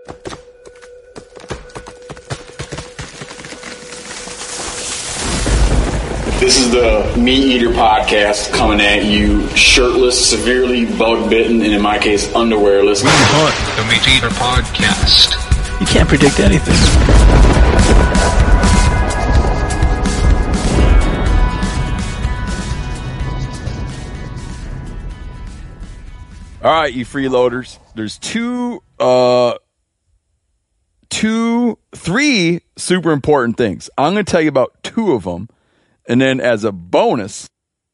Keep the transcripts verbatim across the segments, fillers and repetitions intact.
This is the Meat Eater Podcast coming at you shirtless, severely bug-bitten, and in my case, underwearless. We hunt the Meat Eater Podcast. You can't predict anything. All right, you freeloaders. There's two, uh, two, three super important things. I'm going to tell you about two of them. And then as a bonus,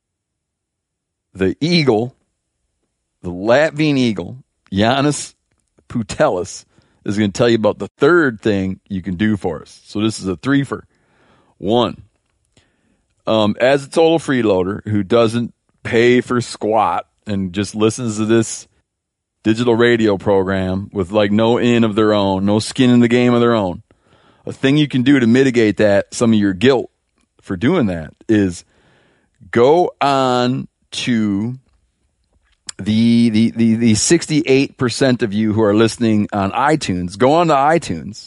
the Eagle, the Latvian Eagle, Giannis Putelis, is going to tell you about the third thing you can do for us. So this is a three-fer. One, um, as a total freeloader who doesn't pay for squat and just listens to this digital radio program with like no in of their own, no skin in the game of their own, a thing you can do to mitigate that, some of your guilt for doing that, is go on to the the the, the sixty-eight percent of you who are listening on iTunes. Go on to iTunes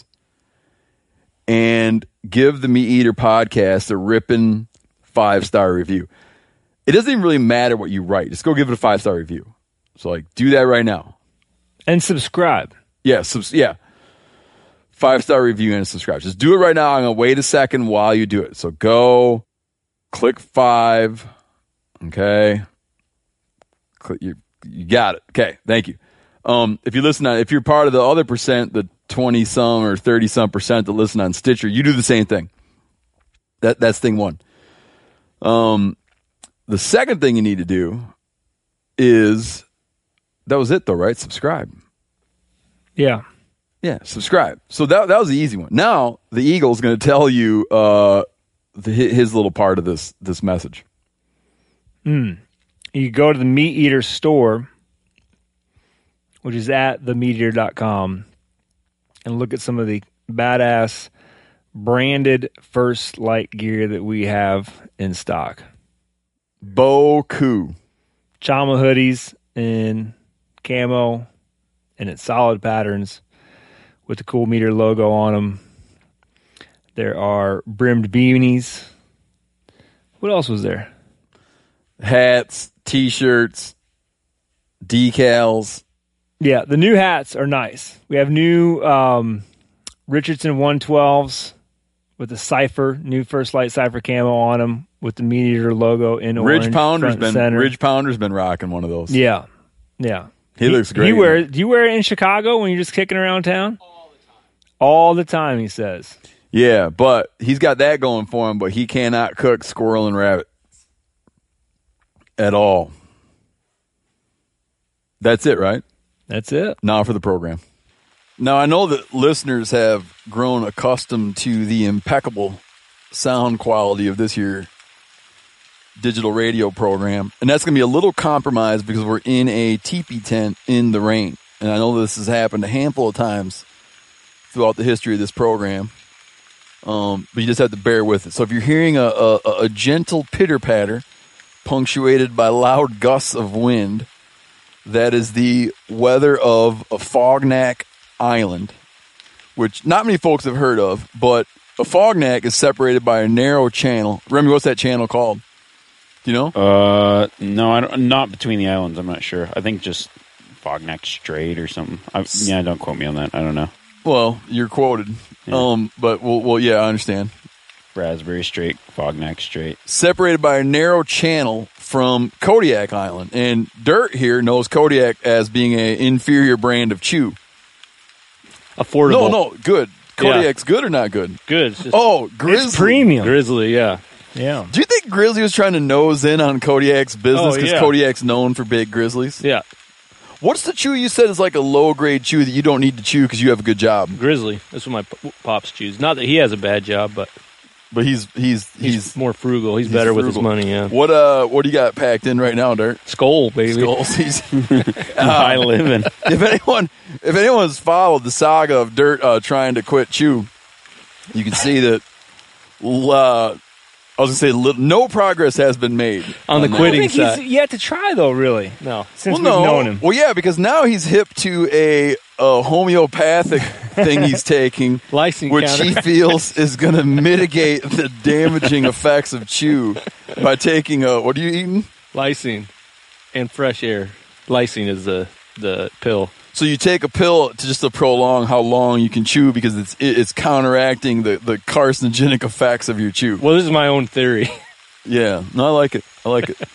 and give the Meat Eater Podcast a ripping five-star review. It doesn't even really matter what you write. Just go give it a five-star review. So, like, do that right now. And subscribe. Yeah, subs- yeah. Five-star review and subscribe. Just do it right now. I'm going to wait a second while you do it. So go, click five. Okay. Click, you, you got it. Okay, thank you. Um, if you listen on, if you're part of the other percent, the twenty-some or thirty-some percent that listen on Stitcher, you do the same thing. That That's thing one. Um, the second thing you need to do is, that was it though, right? Subscribe. Yeah. Yeah, subscribe. So that that was the easy one. Now the Eagle's going to tell you uh, the, his little part of this this message. Mm. You go to the Meat Eater store, which is at the meat eater dot com, and look at some of the badass branded First Light gear that we have in stock. Boku. Chama hoodies in camo and in solid patterns with the Cool Meter logo on them. There are brimmed beanies. What else was there? Hats, T-shirts, decals. Yeah, the new hats are nice. We have new um, Richardson one twelves with the Cypher, new First Light Cypher camo on them with the Meat Eater logo in orange. Ridge Pounder's front been center. Ridge Pounder's been rocking one of those. Yeah, yeah. He, he looks great. You wear, do you wear it in Chicago when you're just kicking around town? All the time. All the time, he says. Yeah, but he's got that going for him, but he cannot cook squirrel and rabbit at all. That's it, right? That's it. Now for the program. Now, I know that listeners have grown accustomed to the impeccable sound quality of this here digital radio program, and that's going to be a little compromised because we're in a teepee tent in the rain. And I know this has happened a handful of times throughout the history of this program, um, but you just have to bear with it. So if you're hearing a, a, a gentle pitter-patter punctuated by loud gusts of wind, that is the weather of a Fognac Island, which not many folks have heard of, but a Fognac is separated by a narrow channel. Remy, what's that channel called? Do you know? Uh, no, I don't, not between the islands. I'm not sure. I think just Fognac Strait or something. I, yeah, don't quote me on that. I don't know. Well, you're quoted. Yeah. Um, but well, well, yeah, I understand. Raspberry Strait, Fognac Strait. Separated by a narrow channel from Kodiak Island. And Dirt here knows Kodiak as being an inferior brand of chew. Affordable. No, no, good. Kodiak's yeah. good or not good? Good. It's just, oh, Grizzly. It's premium. Grizzly, yeah. Yeah. Do you think Grizzly was trying to nose in on Kodiak's business because oh, yeah. Kodiak's known for big grizzlies? Yeah. What's the chew you said is like a low-grade chew that you don't need to chew because you have a good job? Grizzly. That's what my p- pops chews. Not that he has a bad job, but but he's he's he's, he's more frugal. He's, he's better frugal. with his money. Yeah. What uh what do you got packed in right now, Dirt? Skull, baby. Skulls. He's high living. If anyone if anyone's followed the saga of Dirt uh, trying to quit chew, you can see that uh, I was going to say, li- no progress has been made. On the that. I quitting don't think side. he's yet to try, though, really. No. Since Well, we've no. known him. Well, yeah, because now he's hip to a, a homeopathic thing he's taking, Lysine which counter. he feels is going to mitigate the damaging effects of chew by taking a, what are you eating? Lysine and fresh air. Lysine is the, the pill. So you take a pill to just to prolong how long you can chew because it's it, it's counteracting the, the carcinogenic effects of your chew. Well, this is my own theory. Yeah, no, I like it. I like it.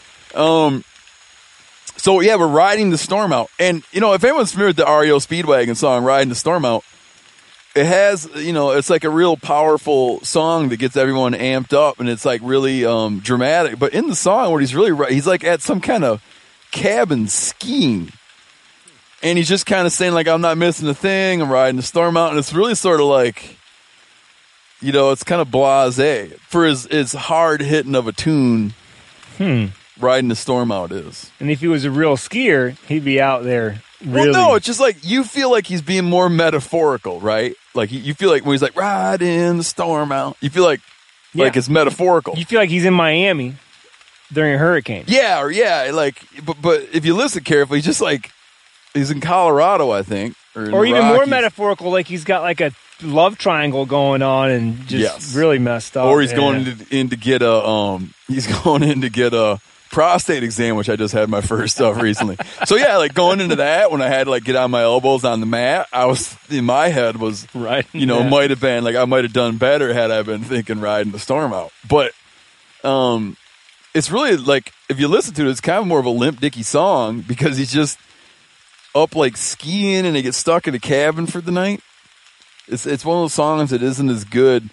um, so yeah, we're riding the storm out, and you know, if anyone's familiar with the R E O Speedwagon song "Riding the Storm Out," it has, you know, it's like a real powerful song that gets everyone amped up, and it's like really um, dramatic. But in the song, where he's really ri- he's like at some kind of cabin skiing, and he's just kind of saying like, "I'm not missing a thing. I'm riding the storm out," and it's really sort of like, you know, it's kind of blasé for as as hard hitting of a tune. Hmm. Riding the storm out is. And if he was a real skier, he'd be out there really. Well, no, it's just like you feel like he's being more metaphorical, right? Like you- you feel like when he's like riding the storm out, you feel like like Yeah. it's metaphorical. You feel like he's in Miami during a hurricane. Yeah, or yeah, like but but if you listen carefully, he's just like he's in Colorado, I think, or, in Or the even more Rockies. metaphorical, like he's got like a love triangle going on and just Yes. really messed up. Or he's Yeah. going in to, in to get a um he's going in to get a prostate exam, which I just had my first of recently. So yeah, like going into that when I had to like get on my elbows on the mat, I was in my head was Right. you know, Yeah. might have been like I might have done better had I been thinking riding the storm out. But um it's really like if you listen to it, it's kind of more of a Limp Dicky song because he's just up like skiing and he gets stuck in a cabin for the night. It's it's one of those songs that isn't as good.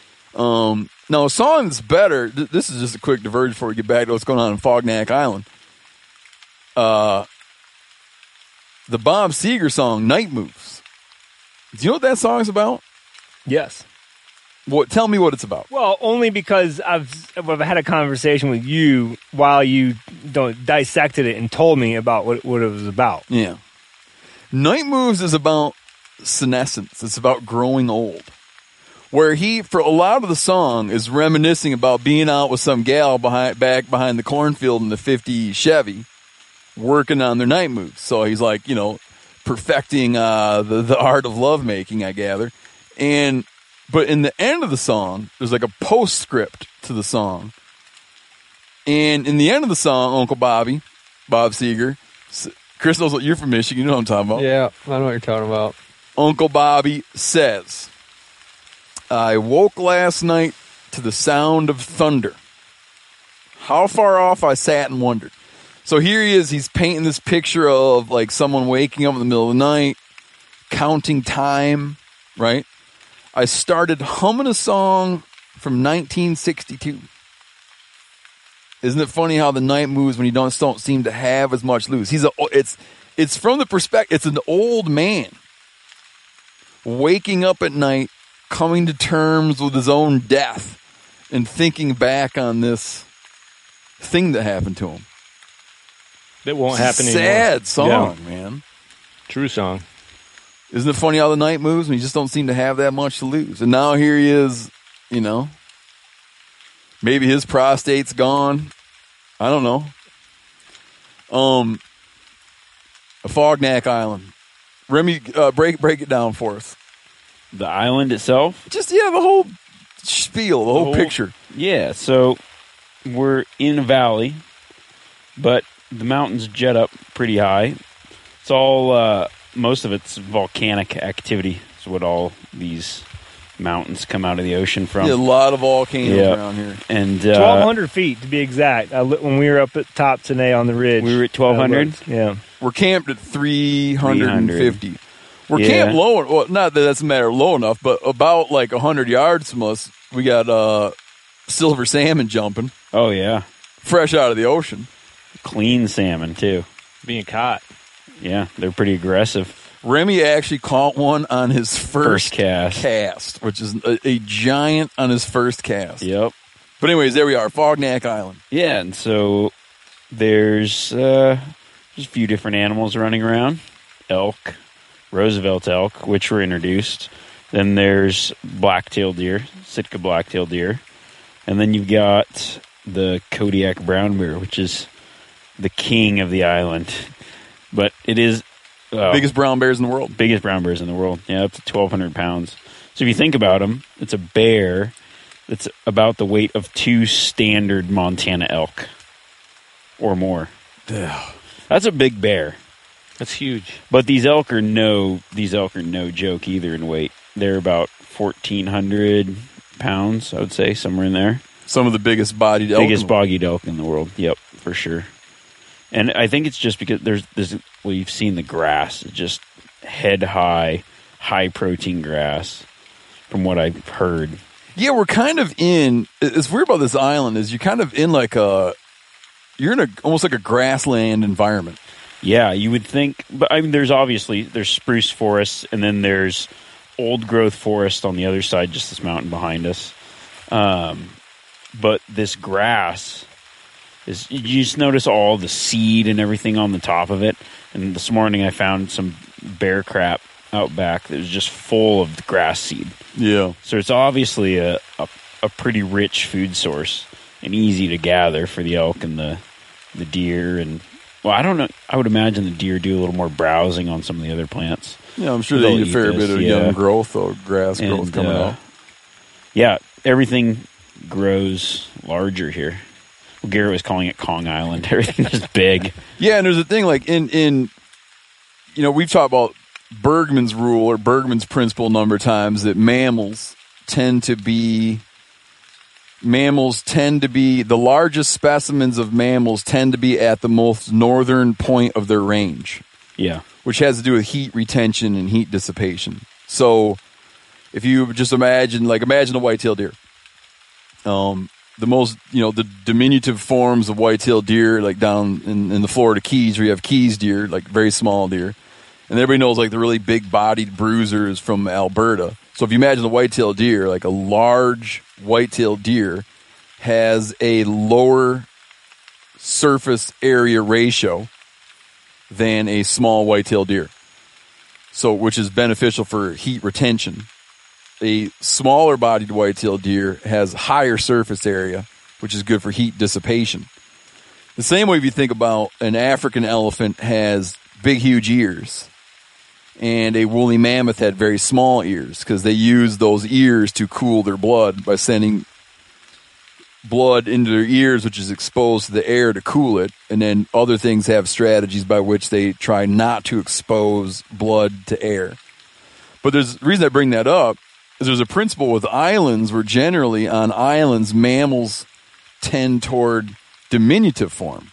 Um, now a song that's better. Th- this is just a quick diversion before we get back to what's going on in Fognac Island. Uh, the Bob Seger song "Night Moves." Do you know what that song's about? Yes. What? Tell me what it's about. Well, only because I've I've had a conversation with you while you don't dissected it and told me about what what it was about. Yeah, "Night Moves" is about senescence. It's about growing old. Where he, for a lot of the song, is reminiscing about being out with some gal behind, back behind the cornfield in the fifty Chevy, working on their night moves. So he's like, you know, perfecting uh, the the art of lovemaking, I gather. And but in the end of the song, there's like a postscript to the song. And in the end of the song, Uncle Bobby, Bob Seger, Chris knows what you're from Michigan. You know what I'm talking about. Yeah, I know what you're talking about. Uncle Bobby says, I woke last night to the sound of thunder. How far off I sat and wondered. So here he is. He's painting this picture of like someone waking up in the middle of the night, counting time, right? I started humming a song from nineteen sixty-two. Isn't it funny how the night moves when you don't, don't seem to have as much loose? He's a, it's, it's from the perspective, it's an old man waking up at night, coming to terms with his own death and thinking back on this thing that happened to him. That won't It's a happen anymore. sad song, Yeah. man. True song. Isn't it funny how the night moves when you just don't seem to have that much to lose? And now here he is, you know. Maybe his prostate's gone. I don't know. Um, Fognac Island. Remy, uh, break break it down for us. The island itself? Just, yeah, the whole spiel, the whole, whole- picture. Yeah, so we're in a valley, but the mountains jet up pretty high. It's all, uh, most of it's volcanic activity. It's what all these mountains come out of the ocean from. Yeah, a lot of volcanoes Yeah. around here. And uh, twelve hundred feet to be exact. I, li- when we were up at top today on the ridge, We were at twelve hundred? I looked. Yeah. We're camped at three hundred fifty. We're Yeah. camped low, well, not that that's a matter of low enough, but about like one hundred yards from us, we got uh, silver salmon jumping, oh, yeah. fresh out of the ocean. Clean salmon, too. Being caught. Yeah, they're pretty aggressive. Remy actually caught one on his first, First cast. cast, which is a, a giant on his first cast. Yep. But anyways, there we are, Fognac Island. Yeah, and so there's uh, there's a few different animals running around. Elk, Roosevelt elk, which were introduced. Then there's black-tailed deer, Sitka black-tailed deer. And then you've got the Kodiak brown bear, which is the king of the island. But it is... Uh, Biggest brown bears in the world. Biggest brown bears in the world. Yeah, up to twelve hundred pounds. So if you think about them, it's a bear that's about the weight of two standard Montana elk or more. Yeah. That's a big bear. That's huge. But these elk are no these elk are no joke either in weight. They're about fourteen hundred pounds, I would say, somewhere in there. Some of the biggest bodied elk. Biggest boggied elk in the world. Yep, for sure. And I think it's just because there's there's well, you've seen the grass, it's just head high, high protein grass, from what I've heard. Yeah, we're kind of in. It's weird about this island is you're kind of in like a. You're in a almost like a grassland environment. Yeah, you would think, but I mean, there's obviously there's spruce forests, and then there's old growth forest on the other side, just this mountain behind us. Um, but this grass is, you just notice all the seed and everything on the top of it. And this morning I found some bear crap out back that was just full of grass seed. Yeah. So it's obviously a, a, a pretty rich food source and easy to gather for the elk and the, the deer. And, well, I don't know. I would imagine the deer do a little more browsing on some of the other plants. Yeah, I'm sure They'll they eat a fair eat bit this, of yeah. young growth or grass And, growth coming uh, out. Yeah, everything grows larger here. Well, Garrett was calling it Kong Island. Everything is big. Yeah, and there's a thing like in, in, you know, we've talked about Bergman's rule or Bergman's principle a number of times that mammals tend to be, mammals tend to be, the largest specimens of mammals tend to be at the most northern point of their range. Yeah. Which has to do with heat retention and heat dissipation. So if you just imagine, like imagine a white-tailed deer. Um, the most, you know, the diminutive forms of white-tailed deer, like down in, in the Florida Keys, where you have Keys deer, like very small deer. And everybody knows like the really big-bodied bruisers from Alberta. So if you imagine a white-tailed deer, like a large white-tailed deer has a lower surface area ratio than a small white-tailed deer. So, which is beneficial for heat retention. A smaller bodied white-tailed deer has higher surface area, which is good for heat dissipation. The same way if you think about an African elephant has big, huge ears, and a woolly mammoth had very small ears because they use those ears to cool their blood by sending blood into their ears, which is exposed to the air to cool it, and then other things have strategies by which they try not to expose blood to air. But there's the reason I bring that up is there's a principle with islands where generally on islands mammals tend toward diminutive form.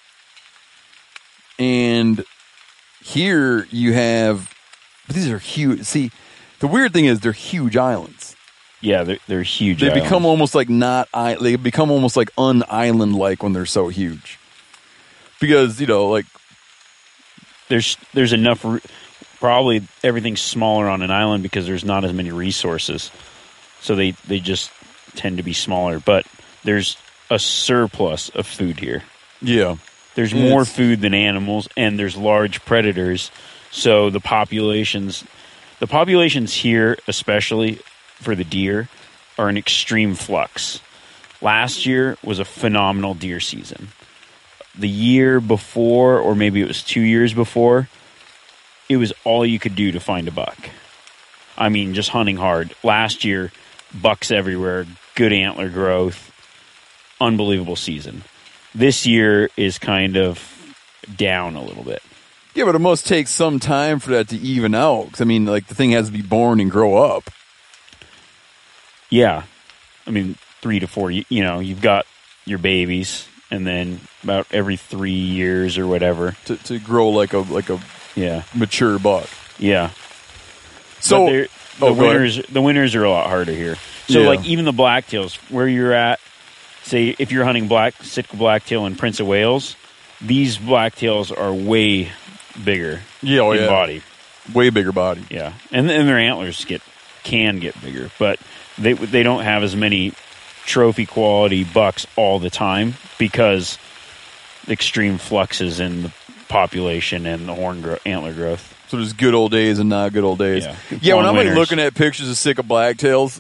And here you have, but these are huge. See, the weird thing is they're huge islands. Yeah, they're, they're huge. They islands. become almost like not, they become almost like un-island-like when they're so huge. Because, you know, like, There's there's enough, re- probably everything's smaller on an island because there's not as many resources. So they, they just tend to be smaller. But there's a surplus of food here. yeah. There's Yeah, more it's- food than animals, and there's large predators. So the populations, the populations here, especially for the deer, are in extreme flux. Last year was a phenomenal deer season. The year before, or maybe it was two years before, it was all you could do to find a buck. I mean, just hunting hard. Last year, bucks everywhere, good antler growth, unbelievable season. This year is kind of down a little bit. Yeah, but it must take some time for that to even out. 'Cause, I mean, like, the thing has to be born and grow up. Yeah. I mean, three to four, you, you know, you've got your babies, and then about every three years or whatever. To, to grow like a like a Yeah. mature buck. Yeah. So, But they're- the oh, go ahead. winters the winters are a lot harder here. So Yeah. like even the blacktails, where you're at, say if you're hunting black Sitka blacktail in Prince of Wales, these blacktails are way bigger Yeah, oh, in yeah. body. way bigger body. Yeah, and and their antlers get can get bigger, but they they don't have as many trophy quality bucks all the time because the extreme fluxes in the population and the horn gro- antler growth. So there's good old days and not good old days. Yeah. Yeah, when Long I'm like winters. looking at pictures of Sitka blacktails,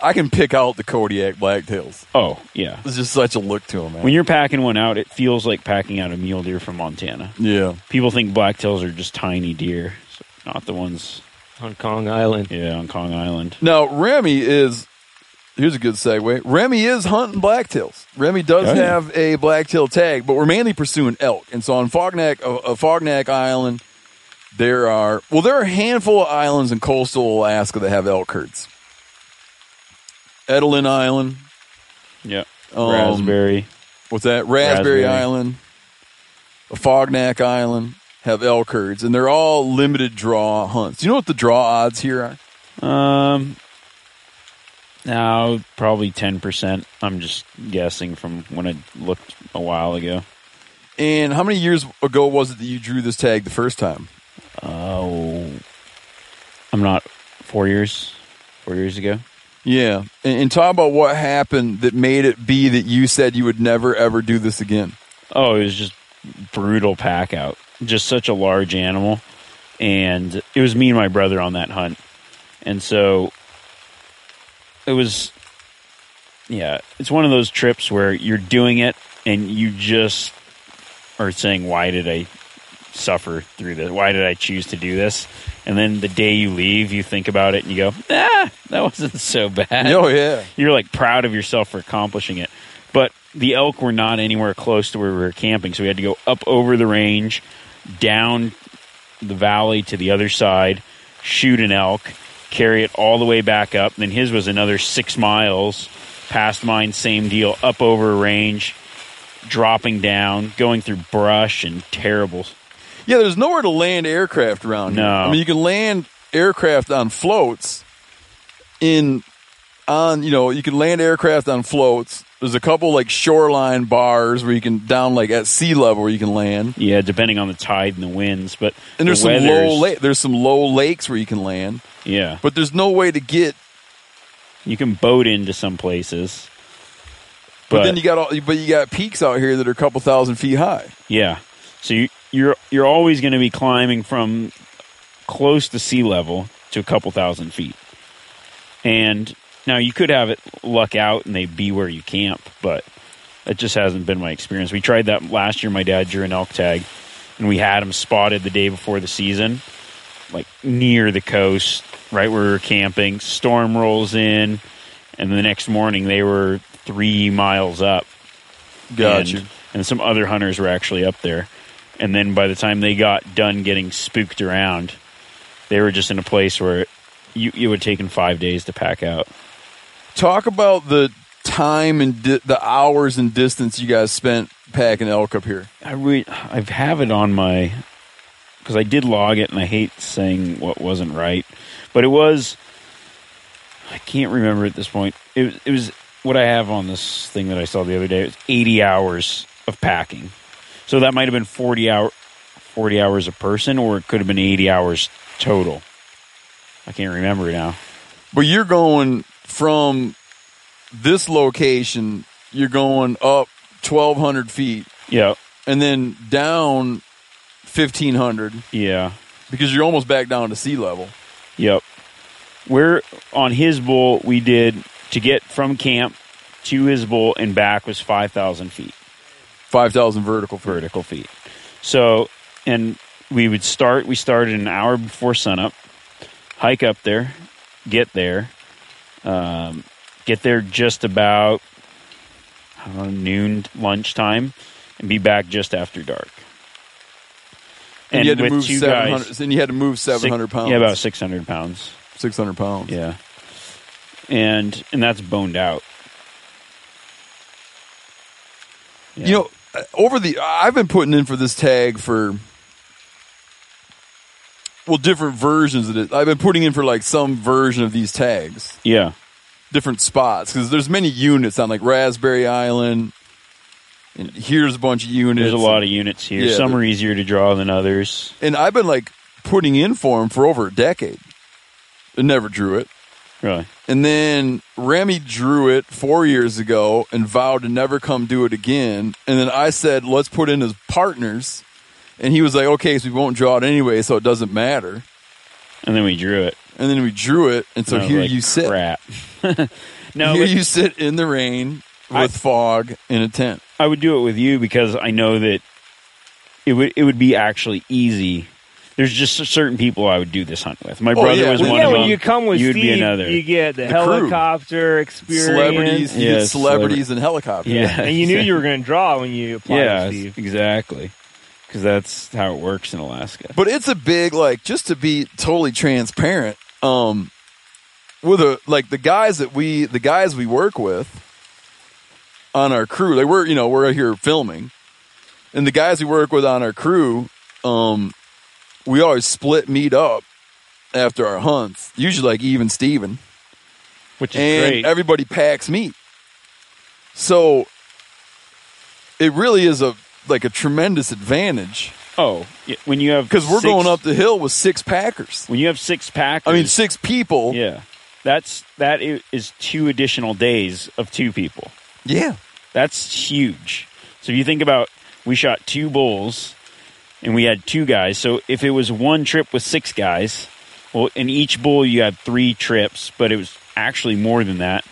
I can pick out the Kodiak blacktails. Oh, yeah. There's just such a look to them, man. When you're packing one out, it feels like packing out a mule deer from Montana. yeah. People think blacktails are just tiny deer, so not the ones, On Kong Island. yeah, on Kong Island. Now, Remy is, here's a good segue. Remy is hunting blacktails. Remy does Oh, yeah. have a blacktail tag, but we're mainly pursuing elk. And so on Fognac, uh, uh, Fognac Island, there are, well, there are a handful of islands in coastal Alaska that have elk herds. Edelin Island. Yeah. Um, Raspberry. What's that? Raspberry, Raspberry. Island, Fognac Island have elk herds, and they're all limited draw hunts. Do you know what the draw odds here are? Um, now probably ten percent. I'm just guessing from when I looked a while ago. And how many years ago was it that you drew this tag the first time? Oh, I'm not four years. Four years ago. Yeah. And, and talk about what happened that made it be that you said you would never, ever do this again. Oh, it was just brutal pack out. Just such a large animal. And it was me and my brother on that hunt. And so it was, yeah, it's one of those trips where you're doing it and you just are saying, why did I suffer through this? Why did I choose to do this? And then the day you leave, you think about it and you go, ah, that wasn't so bad. Oh, yeah. You're like proud of yourself for accomplishing it. But the elk were not anywhere close to where we were camping, so we had to go up over the range, down the valley to the other side, shoot an elk, carry it all the way back up. Then his was another six miles past mine, same deal, up over a range, dropping down, going through brush and terrible. Yeah, there's nowhere to land aircraft around here. No. I mean, you can land aircraft on floats in, on, you know, you can land aircraft on floats. There's a couple, like, shoreline bars where you can, down, like, at sea level where you can land. Yeah, depending on the tide and the winds. But And there's the some low weather's- la- there's some low lakes where you can land. Yeah. But there's no way to get, You can boat into some places. but, But, then you got all, but you got peaks out here that are a couple thousand feet high. yeah. So you, you're you're always going to be climbing from close to sea level to a couple thousand feet. And now you could have it luck out and they be where you camp, but that just hasn't been my experience. We tried that last year. My dad drew an elk tag, and we had him spotted the day before the season, like near the coast, right where we were camping. Storm rolls in, and the next morning they were three miles up. Got and, you. and some other hunters were actually up there. And then by the time they got done getting spooked around, they were just in a place where you, it would have taken five days to pack out. Talk about the time and di- the hours and distance you guys spent packing elk up here. I re- I have it on my, because I did log it, and I hate saying what wasn't right, but it was, I can't remember at this point. It was, it was what I have on this thing that I saw the other day. It was eighty hours of packing. So that might have been forty hour, forty hours a person, or it could have been eighty hours total. I can't remember now. But you're going from this location, you're going up twelve hundred feet Yeah, and then down fifteen hundred yeah, because you're almost back down to sea level. yep. We're on his bull. We did to get from camp to his bull and back was five thousand feet. five thousand vertical feet. vertical feet. So, and we would start, we started an hour before sunup, hike up there, get there, um, get there just about I don't know, noon, lunchtime, and be back just after dark. And, And you had to with move two seven hundred. guys, Then you had to move six- seven hundred pounds. Yeah, about six hundred pounds. six hundred pounds. Yeah. And, and that's boned out. Yeah. You know, uh, over the I've been putting in for this tag for well, different versions of it. I've been putting in for like some version of these tags, Yeah. different spots because there's many units on like Raspberry Island, and here's a bunch of units. There's a lot of units here. Yeah, Some there- are easier to draw than others. and I've been like putting in for them for over a decade. I never drew it. Really. And then Remy drew it four years ago and vowed to never come do it again. And then I said, let's put in as partners. And he was like, okay, so we won't draw it anyway, so it doesn't matter. And then we drew it. And then we drew it, and so And I was here like, you sit. Crap. No, Here but you sit in the rain with I- fog in a tent. I would do it with you because I know that it would it would be actually easy. There's just certain people I would do this hunt with. My Oh, brother yeah. was Well, one yeah, of when them. you come with you would Steve, be another. you get the, The crew. helicopter experience. Celebrities, you Yeah, get celebrities and helicopters. Yeah. And you knew you were going to draw when you applied yeah, to Steve. exactly. Because that's how it works in Alaska. But it's a big, like, just to be totally transparent, um, with a, like, the guys that we, the guys we work with on our crew, like, we're, you know, we're out here filming, and the guys we work with on our crew, um, we always split meat up after our hunts, usually like even Steven, which is and great. everybody packs meat. So it really is a, like a tremendous advantage Oh, yeah, when you have because we're six- going up the hill with six packers. When you have six packers, I mean, six people. Yeah, that's that i- is two additional days of two people. Yeah. That's huge. So if you think about, we shot two bulls, and we had two guys. So if it was one trip with six guys, well, in each bull you had three trips, but it was actually more than that.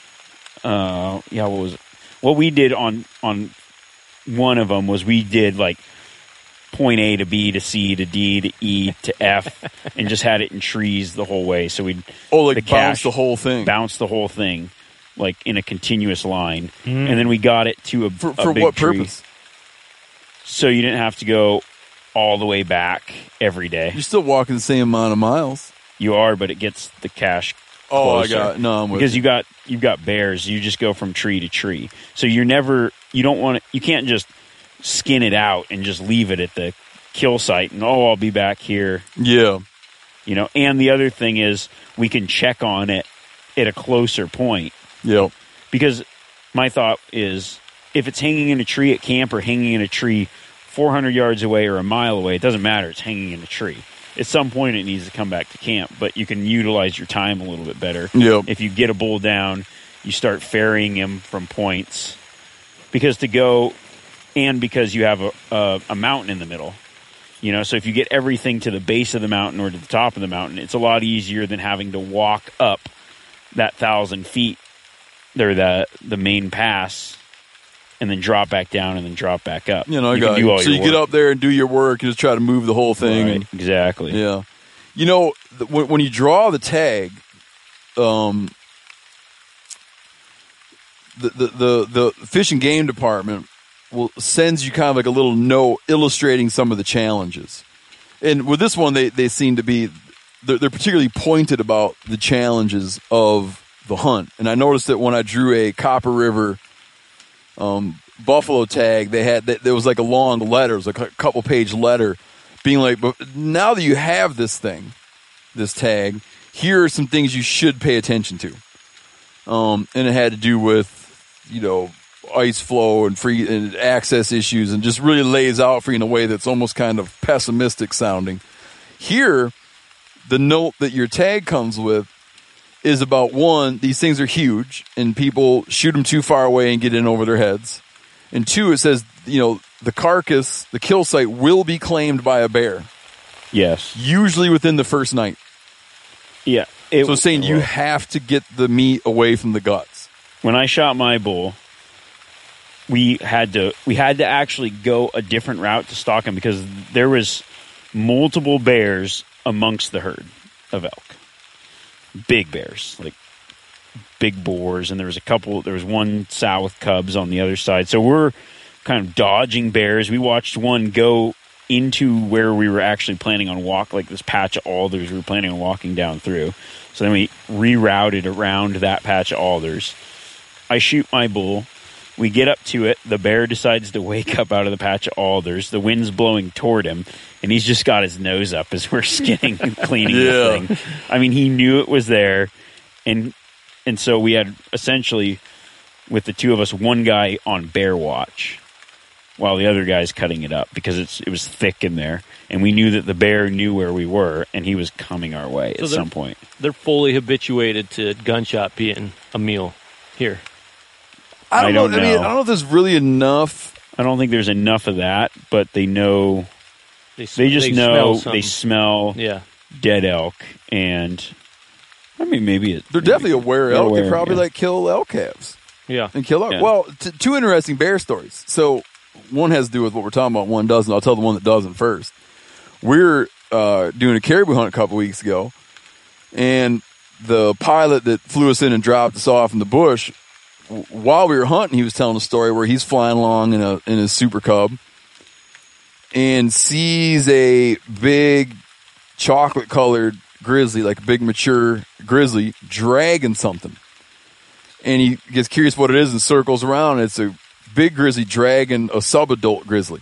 Uh, yeah, what was it? What we did on on one of them was we did like point A to B to C to D to E to F, and just had it in trees the whole way. So we'd Oh, like the bounce cache, the whole thing. bounce the whole thing, like in a continuous line, and then we got it to a For, a for big what tree. purpose? So you didn't have to go all the way back every day. You're still walking the same amount of miles. You are, but it gets the cache. Oh, closer. I got no. I'm with Because you. you got you've got bears. You just go from tree to tree. So you're never. You don't want to. You can't just skin it out and just leave it at the kill site and oh, I'll be back here. Yeah. You know. And the other thing is we can check on it at a closer point. Yeah. Because my thought is, if it's hanging in a tree at camp or hanging in a tree four hundred yards away or a mile away, it doesn't matter. It's hanging in a tree. At some point, it needs to come back to camp, but you can utilize your time a little bit better. Yep. If you get a bull down, you start ferrying him from points. Because to go, and because you have a, a, a mountain in the middle. You know, so if you get everything to the base of the mountain or to the top of the mountain, it's a lot easier than having to walk up that thousand feet or the the main pass and then drop back down and then drop back up. You know, I you got can do you. all So your you get work. up there and do your work and just try to move the whole thing. Right, And, exactly. yeah. You know, th- when, when you draw the tag, um, the, the, the, the Fish and Game Department will sends you kind of like a little note illustrating some of the challenges. And with this one, they, they seem to be, they're, they're particularly pointed about the challenges of the hunt. And I noticed that when I drew a Copper River um, buffalo tag, they had, there was like a long letter, it was like a couple page letter being like, but now that you have this thing, this tag, here are some things you should pay attention to. Um, and it had to do with, you know, ice flow and free and access issues, and just really lays out for you in a way that's almost kind of pessimistic sounding. Here, the note that your tag comes with is about, one, these things are huge and people shoot them too far away and get in over their heads. And two, it says, you know, the carcass, the kill site will be claimed by a bear, Yes. usually within the first night. Yeah. It, So it's saying you have to get the meat away from the guts. when I shot my bull, we had to we had to actually go a different route to stalk him because there was multiple bears amongst the herd of elk. Big bears, like big boars, and there was a couple. There was one sow with cubs on the other side. So we're kind of dodging bears. We watched one go into where we were actually planning on walk, like this patch of alders we were planning on walking down through. So then we rerouted around that patch of alders. I shoot my bull. We get up to it. The bear decides to wake up out of the patch of alders. The wind's blowing toward him, and he's just got his nose up as we're skinning and cleaning Yeah. the thing. I mean, he knew it was there, and and so we had essentially, with the two of us, one guy on bear watch, while the other guy's cutting it up because it's it was thick in there, and we knew that the bear knew where we were, and he was coming our way So at they're- some point. They're fully habituated to gunshot being a meal here. I don't, I know. don't I mean, know. I don't know if there's really enough. I don't think there's enough of that, but they know. They, s- They just smell know something. they smell Yeah. dead elk, and I mean, maybe it. They're maybe definitely aware they're elk. aware, They probably yeah. like kill elk calves Yeah. and kill elk. Yeah. Well, t- two interesting bear stories. So one has to do with what we're talking about. One doesn't. I'll tell the one that doesn't first. We're uh, doing a caribou hunt a couple weeks ago, and the pilot that flew us in and dropped us off in the bush, w- while we were hunting, he was telling a story where he's flying along in a in his Super Cub and sees a big chocolate colored grizzly, like a big mature grizzly, dragging something. And he gets curious what it is and circles around. And it's a big grizzly dragging a subadult grizzly.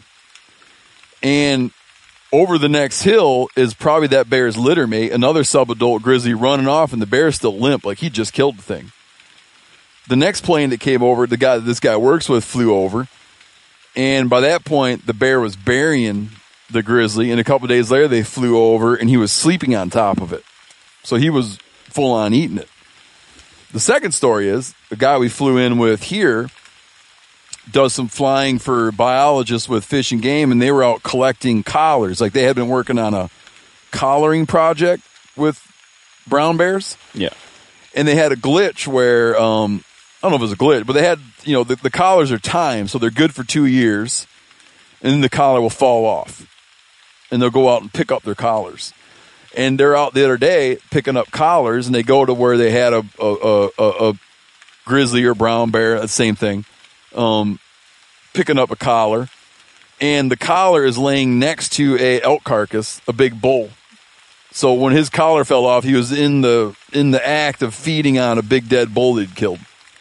And over the next hill is probably that bear's litter mate, another subadult grizzly running off, and the bear's still limp, like he just killed the thing. The next plane that came over, the guy that this guy works with flew over. And by that point, the bear was burying the grizzly. And a couple days later, they flew over, and he was sleeping on top of it. So he was full on eating it. The second story is the guy we flew in with here does some flying for biologists with Fish and Game, and they were out collecting collars. Like they had been working on a collaring project with brown bears. Yeah. And they had a glitch where, um, I don't know if it was a glitch, but they had, you know, the, the collars are timed, so they're good for two years, and then the collar will fall off. And they'll go out and pick up their collars. And they're out the other day picking up collars, and they go to where they had a a, a, a grizzly or brown bear, the same thing, um, picking up a collar. And the collar is laying next to a elk carcass, a big bull. So when his collar fell off, he was in the in the act of feeding on a big dead bull that he'd killed.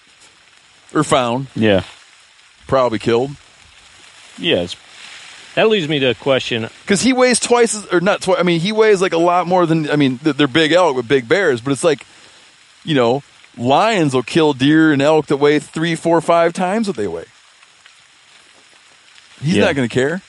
Or found. Yeah. Probably killed. Yeah. It's, That leads me to a question. Because he weighs twice as, or not twice, I mean, he weighs like a lot more than, I mean, they're big elk with big bears, but it's like, you know, lions will kill deer and elk that weigh three, four, five times what they weigh. He's Yeah. not going to care.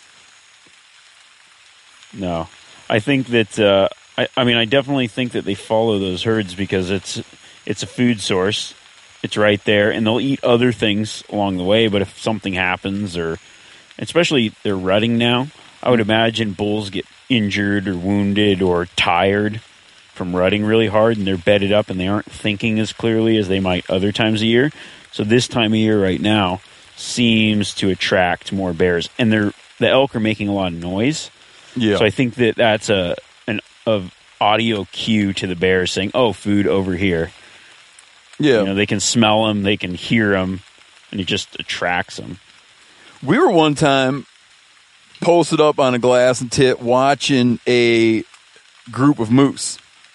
no. I think that, uh, I, I mean, I definitely think that they follow those herds because it's it's a food source. It's right there, and they'll eat other things along the way, but if something happens, or especially they're rutting now, I would imagine bulls get injured or wounded or tired from rutting really hard, and they're bedded up and they aren't thinking as clearly as they might other times of year. So this time of year right now seems to attract more bears, and they're the elk are making a lot of noise. Yeah. So I think that that's a an of audio cue to the bears saying, "Oh, food over here." yeah. You know, they can smell them, they can hear them, and it just attracts them. We were one time posted up on a glass and tit watching a group of moose.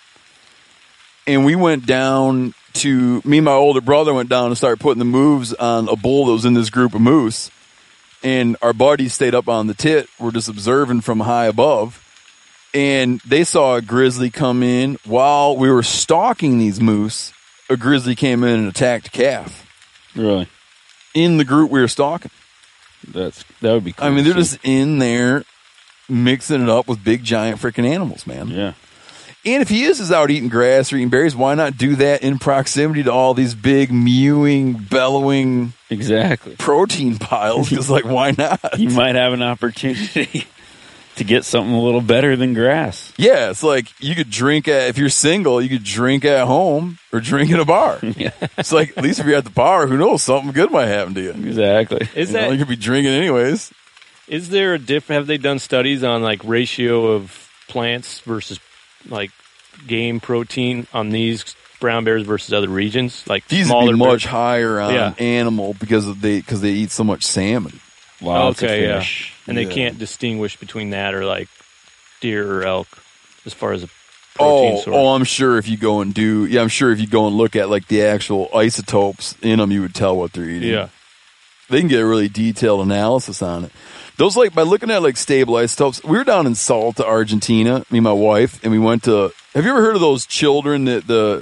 And we went down to, me and my older brother went down and started putting the moves on a bull that was in this group of moose. And our buddies stayed up on the tit. We're just observing from high above. And they saw a grizzly come in while we were stalking these moose. A grizzly came in and attacked a calf Really? in the group we were stalking. That's that would be cool. I mean, to they're see. just in there mixing it up with big, giant freaking animals, man. Yeah. And if he is, is out eating grass or eating berries, why not do that in proximity to all these big, mewing, bellowing Exactly. protein piles? Because, like, why not? You might have an opportunity to get something a little better than grass. Yeah, it's like you could drink at, if you're single, you could drink at home or drink in a bar. Yeah. It's like, at least if you're at the bar, who knows, something good might happen to you. Exactly. Is You know, that you could be drinking anyways. is there a diff? Have they done studies on like ratio of plants versus like game protein on these brown bears versus other regions? Like These would smaller be much bears? higher on Yeah. animal because of they because they eat so much salmon. Lots okay, of yeah, fish. and they Yeah. can't distinguish between that or like deer or elk as far as a protein Oh, source. oh, I'm sure if you go and do, yeah, I'm sure if you go and look at like the actual isotopes in them, you would tell what they're eating. yeah, They can get a really detailed analysis on it. Those, like, by looking at like stable isotopes, we were down in Salta, Argentina, me and my wife, and we went to, have you ever heard of those children that the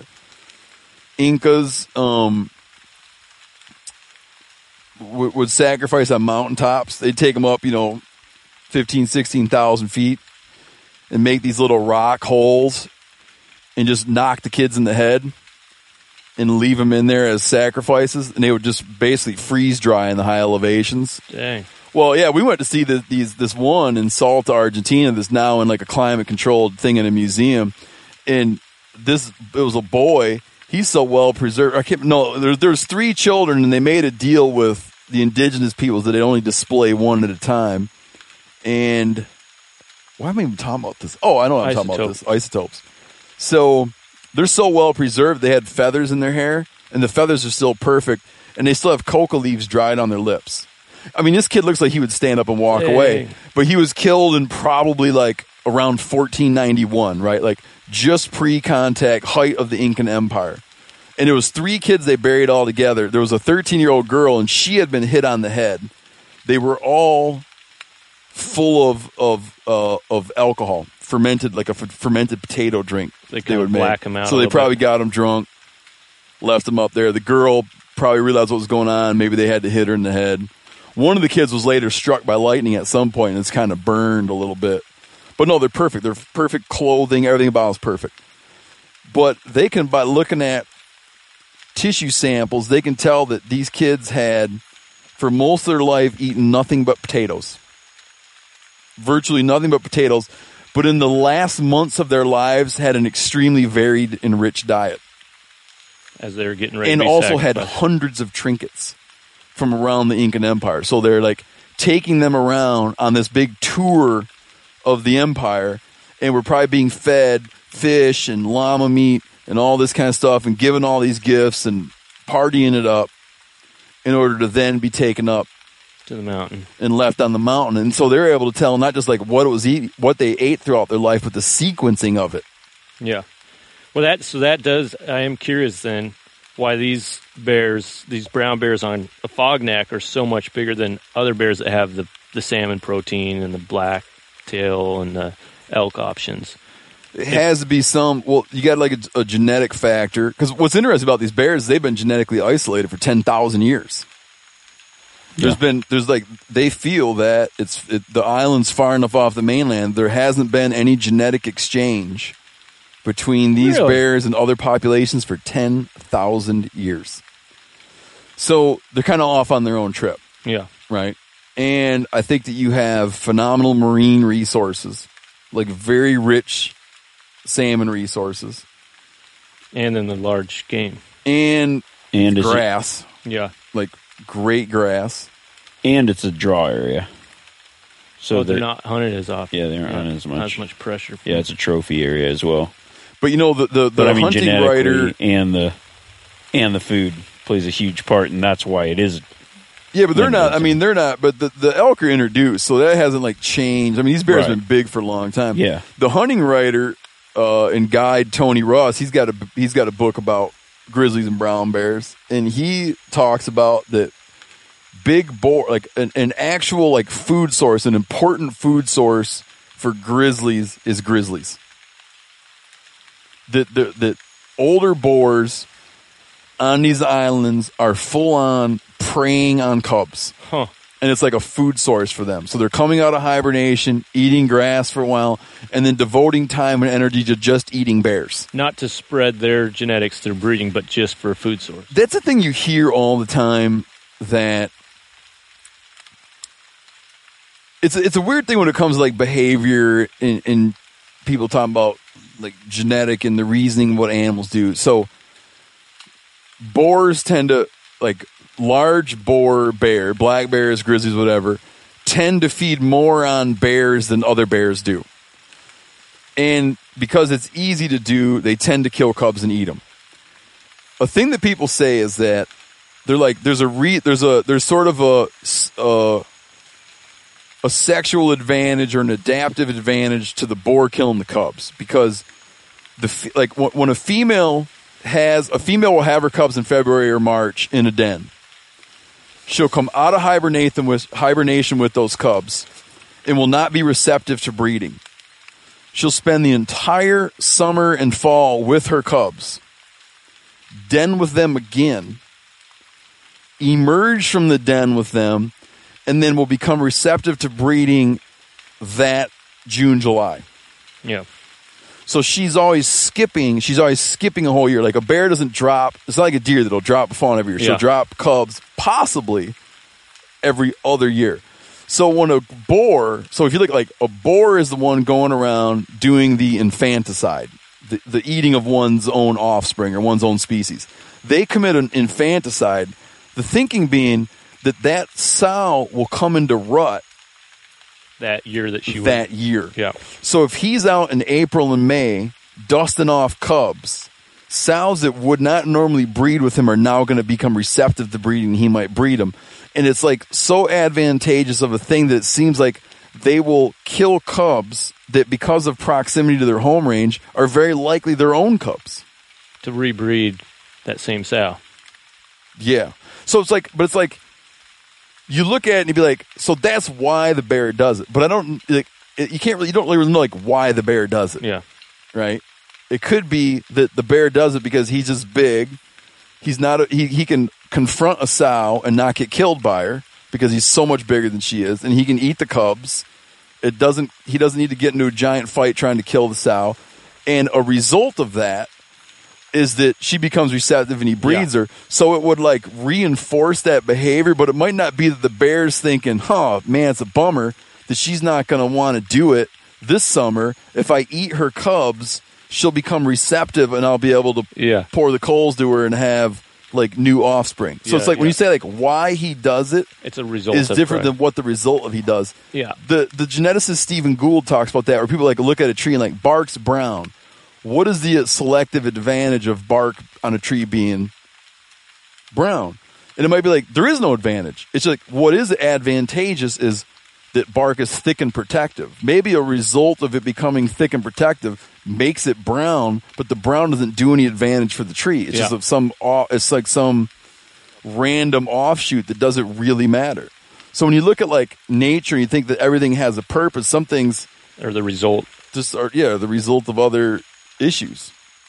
Incas, um, w- would sacrifice on mountaintops? They'd take them up, you know, fifteen, sixteen thousand feet and make these little rock holes and just knock the kids in the head and leave them in there as sacrifices. And they would just basically freeze dry in the high elevations. dang, Well, yeah, we went to see the, these this one in Salta, Argentina that's now in like a climate controlled thing in a museum. And this it was a boy. He's so well preserved. I can't. No, there's there's three children, and they made a deal with the indigenous peoples that they only display one at a time. And why am I even talking about this? Oh, I know what I'm talking about this. Isotopes. So they're so well preserved. They had feathers in their hair, and the feathers are still perfect, and they still have coca leaves dried on their lips. I mean, this kid looks like he would stand up and walk Hey. away, but he was killed in probably like around fourteen ninety-one, right? Like just pre-contact, height of the Incan Empire. And there was three kids they buried all together. There was a thirteen-year-old girl, and she had been hit on the head. They were all full of of uh, of alcohol, fermented like a f- fermented potato drink. They they would black make. them out. So a they little probably bit. got him drunk, left him up there. The girl probably realized what was going on. Maybe they had to hit her in the head. One of the kids was later struck by lightning at some point, and it's kind of burned a little bit. But no, they're perfect. They're perfect clothing. Everything about is perfect. But they can, by looking at tissue samples, they can tell that these kids had, for most of their life, eaten nothing but potatoes. Virtually nothing but potatoes. But in the last months of their lives, had an extremely varied and rich diet. As they were getting ready And to be also had sacrificed. hundreds of trinkets from around the Incan Empire. So they're like taking them around on this big tour of the empire, and we're probably being fed fish and llama meat and all this kind of stuff and given all these gifts and partying it up in order to then be taken up to the mountain. and left on the mountain. And so they're able to tell not just like what it was eat, what they ate throughout their life, but the sequencing of it. Yeah. Well, that so that does. I am curious then why these bears, these brown bears on Afognak, are so much bigger than other bears that have the the salmon protein and the black tail and the elk options. It has to be some, well, you got like a, a genetic factor. Because what's interesting about these bears is they've been genetically isolated for ten thousand years. There's Yeah. been, there's like, they feel that it's it, the island's far enough off the mainland, there hasn't been any genetic exchange between these Really? bears and other populations for ten thousand years. So they're kind of off on their own trip, Yeah. right? And I think that you have phenomenal marine resources, like very rich salmon resources, And then the large game. and And it's, a, grass, Yeah. like great grass. and it's a draw area. So So they're they're not hunted as often. Yeah, they aren't hunted as Not much. as much pressure. Yeah, it's a trophy area as well. But you know, the the, the But I mean, hunting genetically writer, and the and the food plays a huge part, and that's why it is. yeah, but they're not. I limited. mean, they're not. But the, the elk are introduced, so that hasn't like changed. I mean, these bears Right. have been big for a long time. Yeah. The hunting writer uh, and guide Tony Ross, he's got a he's got a book about grizzlies and brown bears, and he talks about that big boar, like an, an actual like food source, an important food source for grizzlies is grizzlies. That that that older boars on these islands are full on preying on cubs. Huh. And it's like a food source for them. So they're coming out of hibernation, eating grass for a while, and then devoting time and energy to just eating bears. Not to spread their genetics through breeding, but just for a food source. That's the thing you hear all the time, that it's a, it's a weird thing when it comes to like behavior and, and people talking about like genetic and the reasoning of what animals do. So boars tend to, like large boar bear, black bears, grizzlies, whatever, tend to feed more on bears than other bears do. And because it's easy to do, they tend to kill cubs and eat them. A thing that people say is that they're like, there's a re, there's a, there's sort of a, uh, a sexual advantage or an adaptive advantage to the boar killing the cubs, because the fe- like w- when a female has a female will have her cubs in February or March in a den. She'll come out of hibernation with hibernation with those cubs and will not be receptive to breeding. She'll spend the entire summer and fall with her cubs, den with them again, emerge from the den with them, and then will become receptive to breeding that June, July. Yeah. So she's always skipping. She's always skipping a whole year. Like a bear doesn't drop. It's not like a deer that'll drop a fawn every year. She'll Yeah. drop cubs possibly every other year. So when a boar, so if you look like a boar is the one going around doing the infanticide, the, the eating of one's own offspring or one's own species. They commit an infanticide, the thinking being that that sow will come into rut That year that she that would, year. Yeah. So if he's out in April and May dusting off cubs, sows that would not normally breed with him are now going to become receptive to breeding. He might breed them. And it's like so advantageous of a thing that it seems like they will kill cubs that because of proximity to their home range are very likely their own cubs. To rebreed that same sow. Yeah. So it's like, but it's like, you look at it and you be like, so that's why the bear does it. But I don't, like, it, you can't really, you don't really know like why the bear does it. Yeah. Right? It could be that the bear does it because he's just big. He's not, a, he, he can confront a sow and not get killed by her because he's so much bigger than she is. And he can eat the cubs. It doesn't, he doesn't need to get into a giant fight trying to kill the sow. And a result of that is that she becomes receptive and he breeds Yeah. her. So it would like reinforce that behavior, but it might not be that the bear's thinking, huh, man, it's a bummer that she's not going to want to do it this summer. If I eat her cubs, she'll become receptive and I'll be able to Yeah. pour the coals to her and have like new offspring. So Yeah, it's like when yeah. you say like why he does it It's a result is of different right. than what the result of he does. Yeah. The the geneticist Stephen Gould talks about that, where people like look at a tree and like bark's brown. What is the selective advantage of bark on a tree being brown? And it might be like there is no advantage. It's like what is advantageous is that bark is thick and protective. Maybe a result of it becoming thick and protective makes it brown, but the brown doesn't do any advantage for the tree. It's just Yeah. of some off- it's like some random offshoot that doesn't really matter. So when you look at like nature and you think that everything has a purpose, some things Or the result. just are yeah, the result of other issues.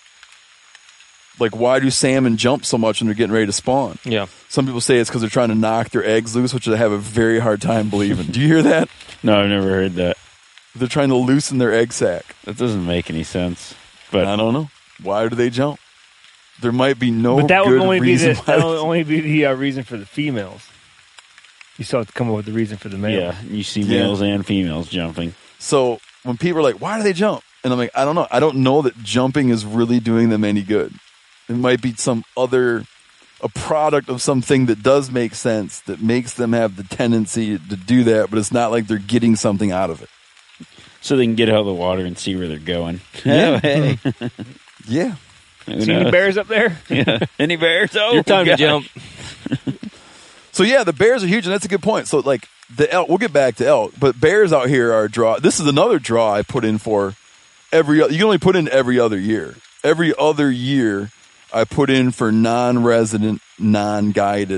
Like why do salmon jump so much when they're getting ready to spawn? Yeah. Some people say it's because they're trying to knock their eggs loose, which I have a very hard time believing. Do you hear that? No, I've never heard that. They're trying to loosen their egg sac. That doesn't make any sense. But I don't know. Why do they jump? There might be no But that good would only be reason the why that they- would only be the uh, reason for the females. You still have to come up with the reason for the male. yeah, you see Yeah. males and females jumping. So when people are like, why do they jump? And I'm like, I don't know. I don't know that jumping is really doing them any good. It might be some other, a product of something that does make sense, that makes them have the tendency to do that, but it's not like they're getting something out of it. So they can get out of the water and see where they're going. Yeah. Oh, hey. Yeah. Who See any knows? bears up there? Yeah. Any bears? Oh, Your time God. to jump. So yeah, the bears are huge, and that's a good point. So like the elk, we'll get back to elk, but bears out here are a draw. This is another draw I put in for every. You can only put in every other year. Every other year, I put in for non-resident, non-guided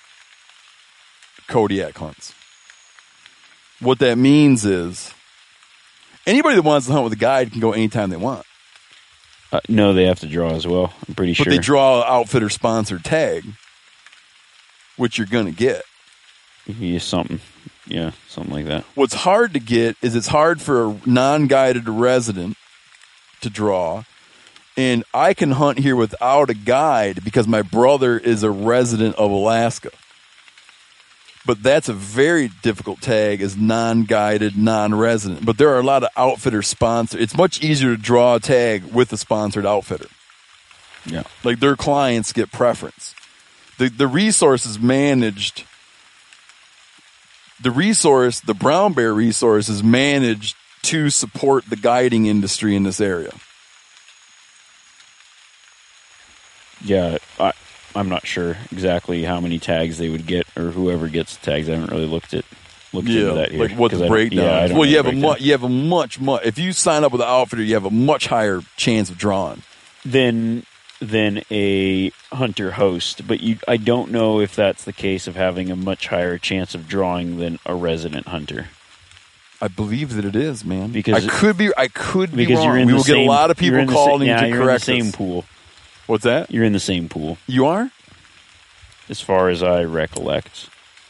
Kodiak hunts. What that means is anybody that wants to hunt with a guide can go anytime they want, Uh, no, they have to draw as well. I'm pretty but sure. they draw an outfitter-sponsored tag, which you're going to get. You can use something. Yeah, something like that. What's hard to get is it's hard for a non-guided resident to draw. And I can hunt here without a guide because my brother is a resident of Alaska. But that's a very difficult tag as non-guided, non-resident. But there are a lot of outfitter sponsors. It's much easier to draw a tag with a sponsored outfitter. Yeah. Like their clients get preference. The the resource is managed. The resource, the brown bear resource, is managed to support the guiding industry in this area. Yeah, I, I'm not sure exactly how many tags they would get or whoever gets the tags. I haven't really looked at looked into that here. like what 'cause the I don't- breakdown yeah, I is. don't Well, know you the have a breakdown. mu- you have a much much. If you sign up with an outfitter, you have a much higher chance of drawing. than than a hunter host, but you I don't know if that's the case of having a much higher chance of drawing than a resident hunter. I believe that it is, man. Because- I could be I could be Because wrong. you're in we the will same, get a lot of you're people in the calling sa- yeah, to you're correct in the same us. pool. What's that? You're in the same pool, You are? as far as I recollect.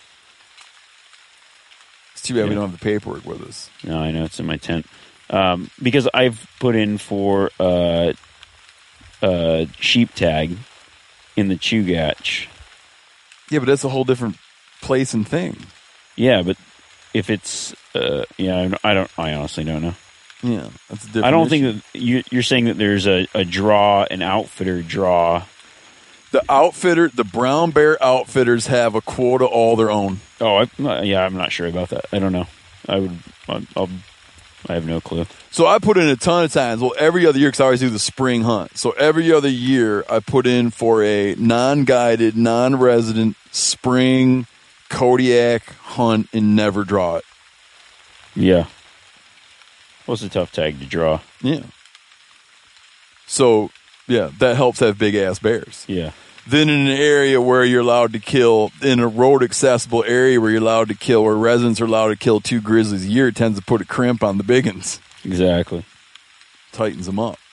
It's too bad we Yeah. don't have the paperwork with us. No, I know it's in my tent. Um, because I've put in for uh, uh, sheep tag in the Chugach. Yeah, but that's a whole different place and thing. Yeah, but if it's uh, yeah, I don't- I don't. I honestly don't know. Yeah, that's a different I don't issue. think that you, you're saying that there's a, a draw, an outfitter draw. The outfitter, the brown bear outfitters have a quota all their own. Oh, I, yeah, I'm not sure about that. I don't know. I would. I'll, I'll, I have no clue. So I put in a ton of times. Well, every other year, because I always do the spring hunt. So every other year, I put in for a non-guided, non-resident spring Kodiak hunt and never draw it. Yeah. What's a tough tag to draw? Yeah. So, yeah, that helps have big-ass bears. Yeah. Then in an area where you're allowed to kill, in a road-accessible area where you're allowed to kill, where residents are allowed to kill two grizzlies a year, it tends to put a crimp on the big ones. Exactly. Tightens them up.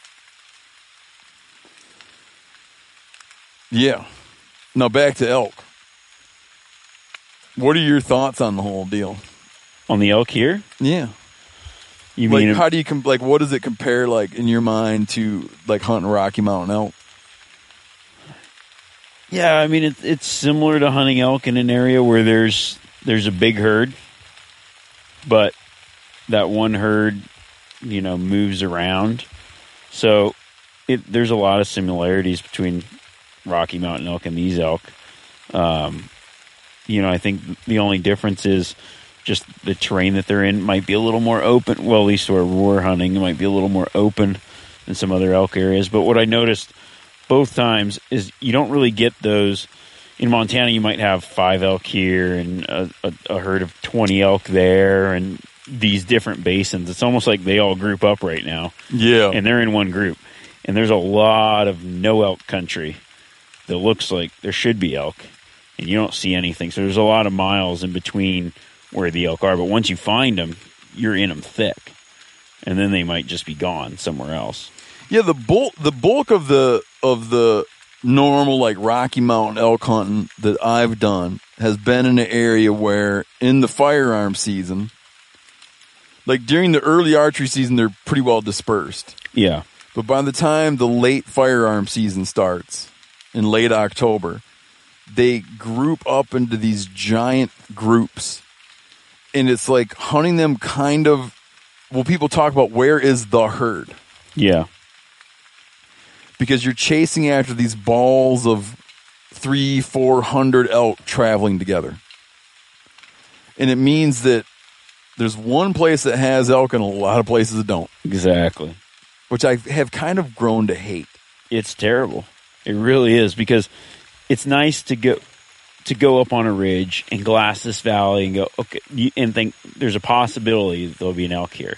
Yeah. Now back to elk. What are your thoughts on the whole deal? On the elk here? Yeah. You Like, mean how do you, com- like, what does it compare, like, in your mind to, like, hunting Rocky Mountain elk? Yeah, I mean it's it's similar to hunting elk in an area where there's there's a big herd, but that one herd, you know, moves around. So it there's a lot of similarities between Rocky Mountain elk and these elk. Um, you know, I think the only difference is just the terrain that they're in might be a little more open. Well, at least where we're hunting, it might be a little more open than some other elk areas. But what I noticed both times is you don't really get those. In Montana, you might have five elk here and a, a, a herd of twenty elk there and these different basins. It's almost like they all group up right now. Yeah. And they're in one group. And there's a lot of no elk country that looks like there should be elk. And you don't see anything. So there's a lot of miles in between where the elk are. But once you find them, you're in them thick. And then they might just be gone somewhere else. Yeah, the bulk the bulk of the of the normal like Rocky Mountain elk hunting that I've done has been in an area where in the firearm season, like during the early archery season, they're pretty well dispersed. Yeah. But by the time the late firearm season starts in late October, they group up into these giant groups. And it's like hunting them kind of, well, people talk about where is the herd? Yeah. Because you're chasing after these balls of three, four hundred elk traveling together. And it means that there's one place that has elk and a lot of places that don't. Exactly. Which I have kind of grown to hate. It's terrible. It really is, because it's nice to go to go up on a ridge and glass this valley and go, okay, and think there's a possibility there'll be an elk here.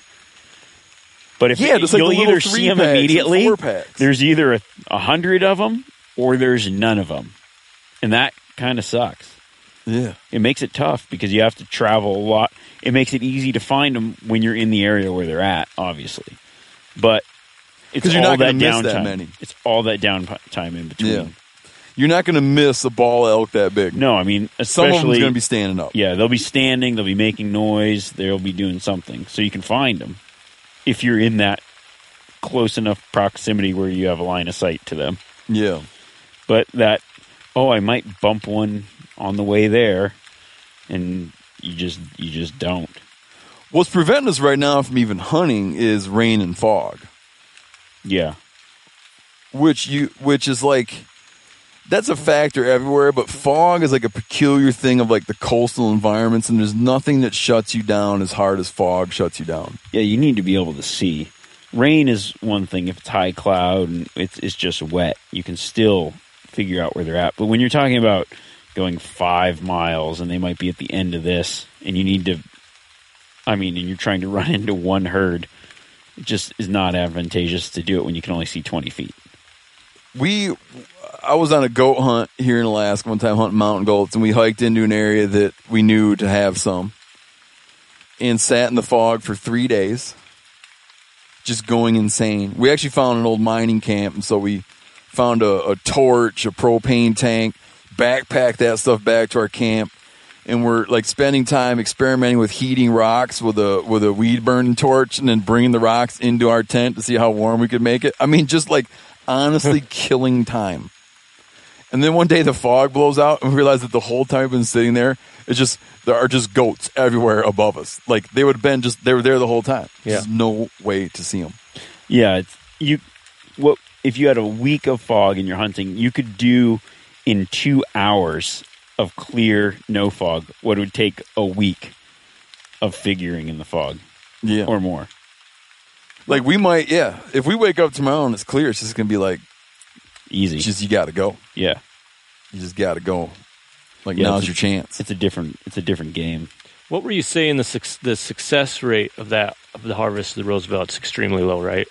But if yeah, it, just like you'll the either little see them three-packs and immediately, four-packs. there's either a, a hundred of them or there's none of them. And that kind of sucks. Yeah. It makes it tough because you have to travel a lot. It makes it easy to find them when you're in the area where they're at, obviously. But it's 'Cause you're all not that gonna miss downtime. that many. It's all that downtime in between. Yeah. You're not going to miss a ball elk that big. No, I mean, Some especially of them's going to be standing up. Yeah, they'll be standing, they'll be making noise, they'll be doing something. So you can find them if you're in that close enough proximity where you have a line of sight to them. Yeah. But that, oh, I might bump one on the way there, and you just you just don't. What's preventing us right now from even hunting is rain and fog. Yeah. Which you which is like that's a factor everywhere, but fog is like a peculiar thing of like the coastal environments, and there's nothing that shuts you down as hard as fog shuts you down. Yeah, you need to be able to see. Rain is one thing if it's high cloud and it's it's just wet. You can still figure out where they're at. But when you're talking about going five miles and they might be at the end of this, and you need to, I mean, and you're trying to run into one herd, it just is not advantageous to do it when you can only see twenty feet. We, I was on a goat hunt here in Alaska one time hunting mountain goats, and we hiked into an area that we knew to have some, and sat in the fog for three days, just going insane. We actually found an old mining camp, and so we found a, a torch, a propane tank, backpacked that stuff back to our camp, and we're like spending time experimenting with heating rocks with a with a weed burning torch, and then bringing the rocks into our tent to see how warm we could make it. I mean, just like honestly killing time. And then one day the fog blows out, and we realize that the whole time we've been sitting there, it's just there are just goats everywhere above us. Like they would have been just they were there the whole time. Yeah. There's no way to see them. Yeah, it's, you. What if you had a week of fog and you're hunting? You could do in two hours of clear, no fog what it would take a week of figuring in the fog, Yeah. or more. Like we might, yeah. If we wake up tomorrow and it's clear, it's just gonna be like, Easy. it's just you got to go. Yeah, You just got to go. Like Yeah, now's it's a- your chance. it's a different. It's a different game. What were you saying? The suc the success rate of that of the harvest of the Roosevelt's extremely low, right?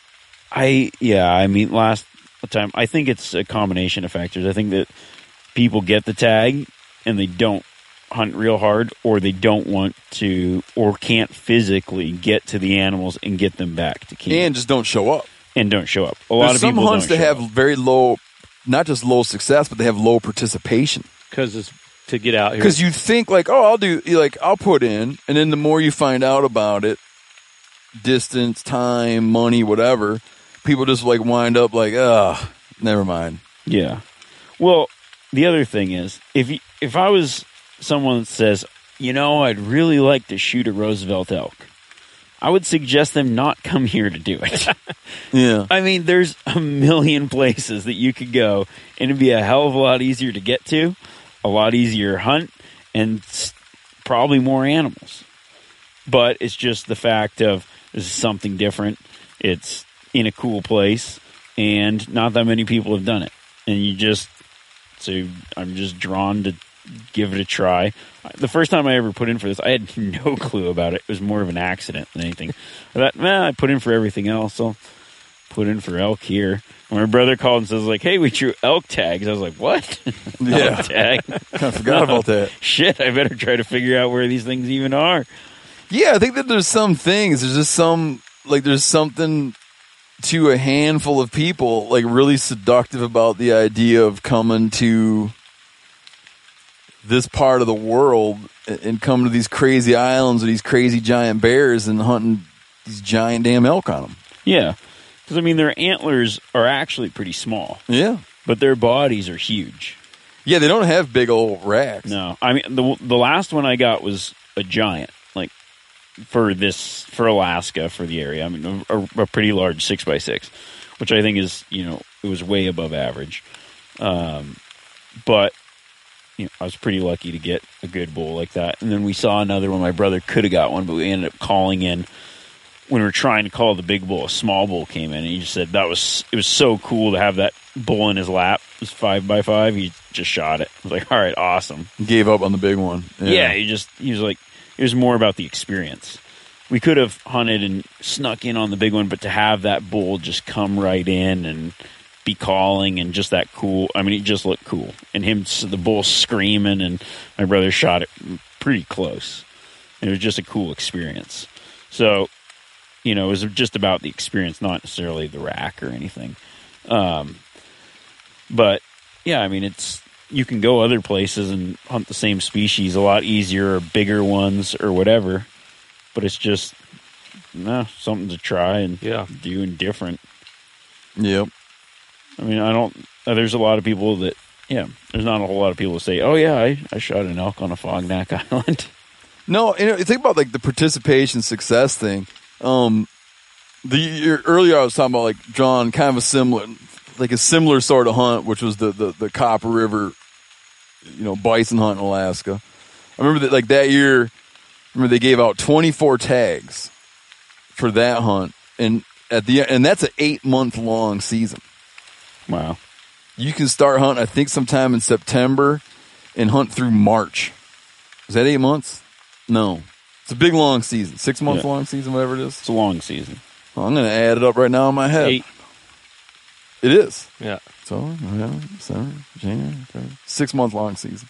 I yeah. I mean, last time I think it's a combination of factors. I think that people get the tag and they don't hunt real hard, or they don't want to, or can't physically get to the animals and get them back to keep, And just don't show up. and don't show up. A lot There's of some people hunts don't that show have up. very low, not just low success, but they have low participation. Because it's to get out here. Because you think like, oh, I'll do, you like I'll put in, and then the more you find out about it, distance, time, money, whatever, people just like wind up like, ah, never mind. Yeah. Well, the other thing is, if you, if I was someone that says, you know, I'd really like to shoot a Roosevelt elk, I would suggest them not come here to do it. Yeah, I mean, there's a million places that you could go, and it'd be a hell of a lot easier to get to, a lot easier to hunt, and s- probably more animals. But it's just the fact of this is something different. It's in a cool place, and not that many people have done it. And you just, so I'm just drawn to give it a try. The first time I ever put in for this, I had no clue about it. It was more of an accident than anything. I thought, man, I put in for everything else. I'll put in for elk here. And my brother called and says, like, hey, we drew elk tags. I was like, what? Yeah. Elk tag? I forgot about that. Shit, I better try to figure out where these things even are. Yeah, I think that there's some things. There's just some like there's something to a handful of people like really seductive about the idea of coming to this part of the world and coming to these crazy islands with these crazy giant bears and hunting these giant damn elk on them. Yeah. Because, I mean, their antlers are actually pretty small, Yeah. but their bodies are huge. Yeah, they don't have big old racks. No. I mean, the the last one I got was a giant, like, for this, for Alaska, for the area. I mean, a, a pretty large six by six, which I think is, you know, it was way above average. Um, but, you know, I was pretty lucky to get a good bull like that. And then we saw another one. My brother could have got one, but we ended up calling in. When we were trying to call the big bull, a small bull came in, and he just said that was it was so cool to have that bull in his lap. It was five by five. He just shot it. I was like, all right, awesome. Gave up on the big one. Yeah, he just he was like, it was more about the experience. We could have hunted and snuck in on the big one, but to have that bull just come right in and be calling and just that cool. I mean, it just looked cool, and him the bull screaming, and my brother shot it pretty close. It was just a cool experience. So. You know, it was just about the experience, not necessarily the rack or anything. Um, but, yeah, I mean, it's you can go other places and hunt the same species a lot easier or bigger ones or whatever. But it's just, no, something to try and Yeah. do and different. Yep. I mean, I don't, uh, there's a lot of people that, yeah, there's not a whole lot of people that say, oh, yeah, I, I shot an elk on a Fognac Island. No, you know, think about like the participation success thing. Um, the year, earlier I was talking about like John, kind of a similar, like a similar sort of hunt, which was the, the, the Copper River, you know, bison hunt in Alaska. I remember that like that year, I remember they gave out twenty-four tags for that hunt, and at the and that's an eight month long season. Wow. You can start hunting, I think, sometime in September, and hunt through March. Is that eight months? No. It's a big, long season. Six-month Yeah. long season, whatever it is. It's a long season. Well, I'm going to add it up right now in my head. Eight. It is. Yeah. So, November, December, January, February. Six-month long season.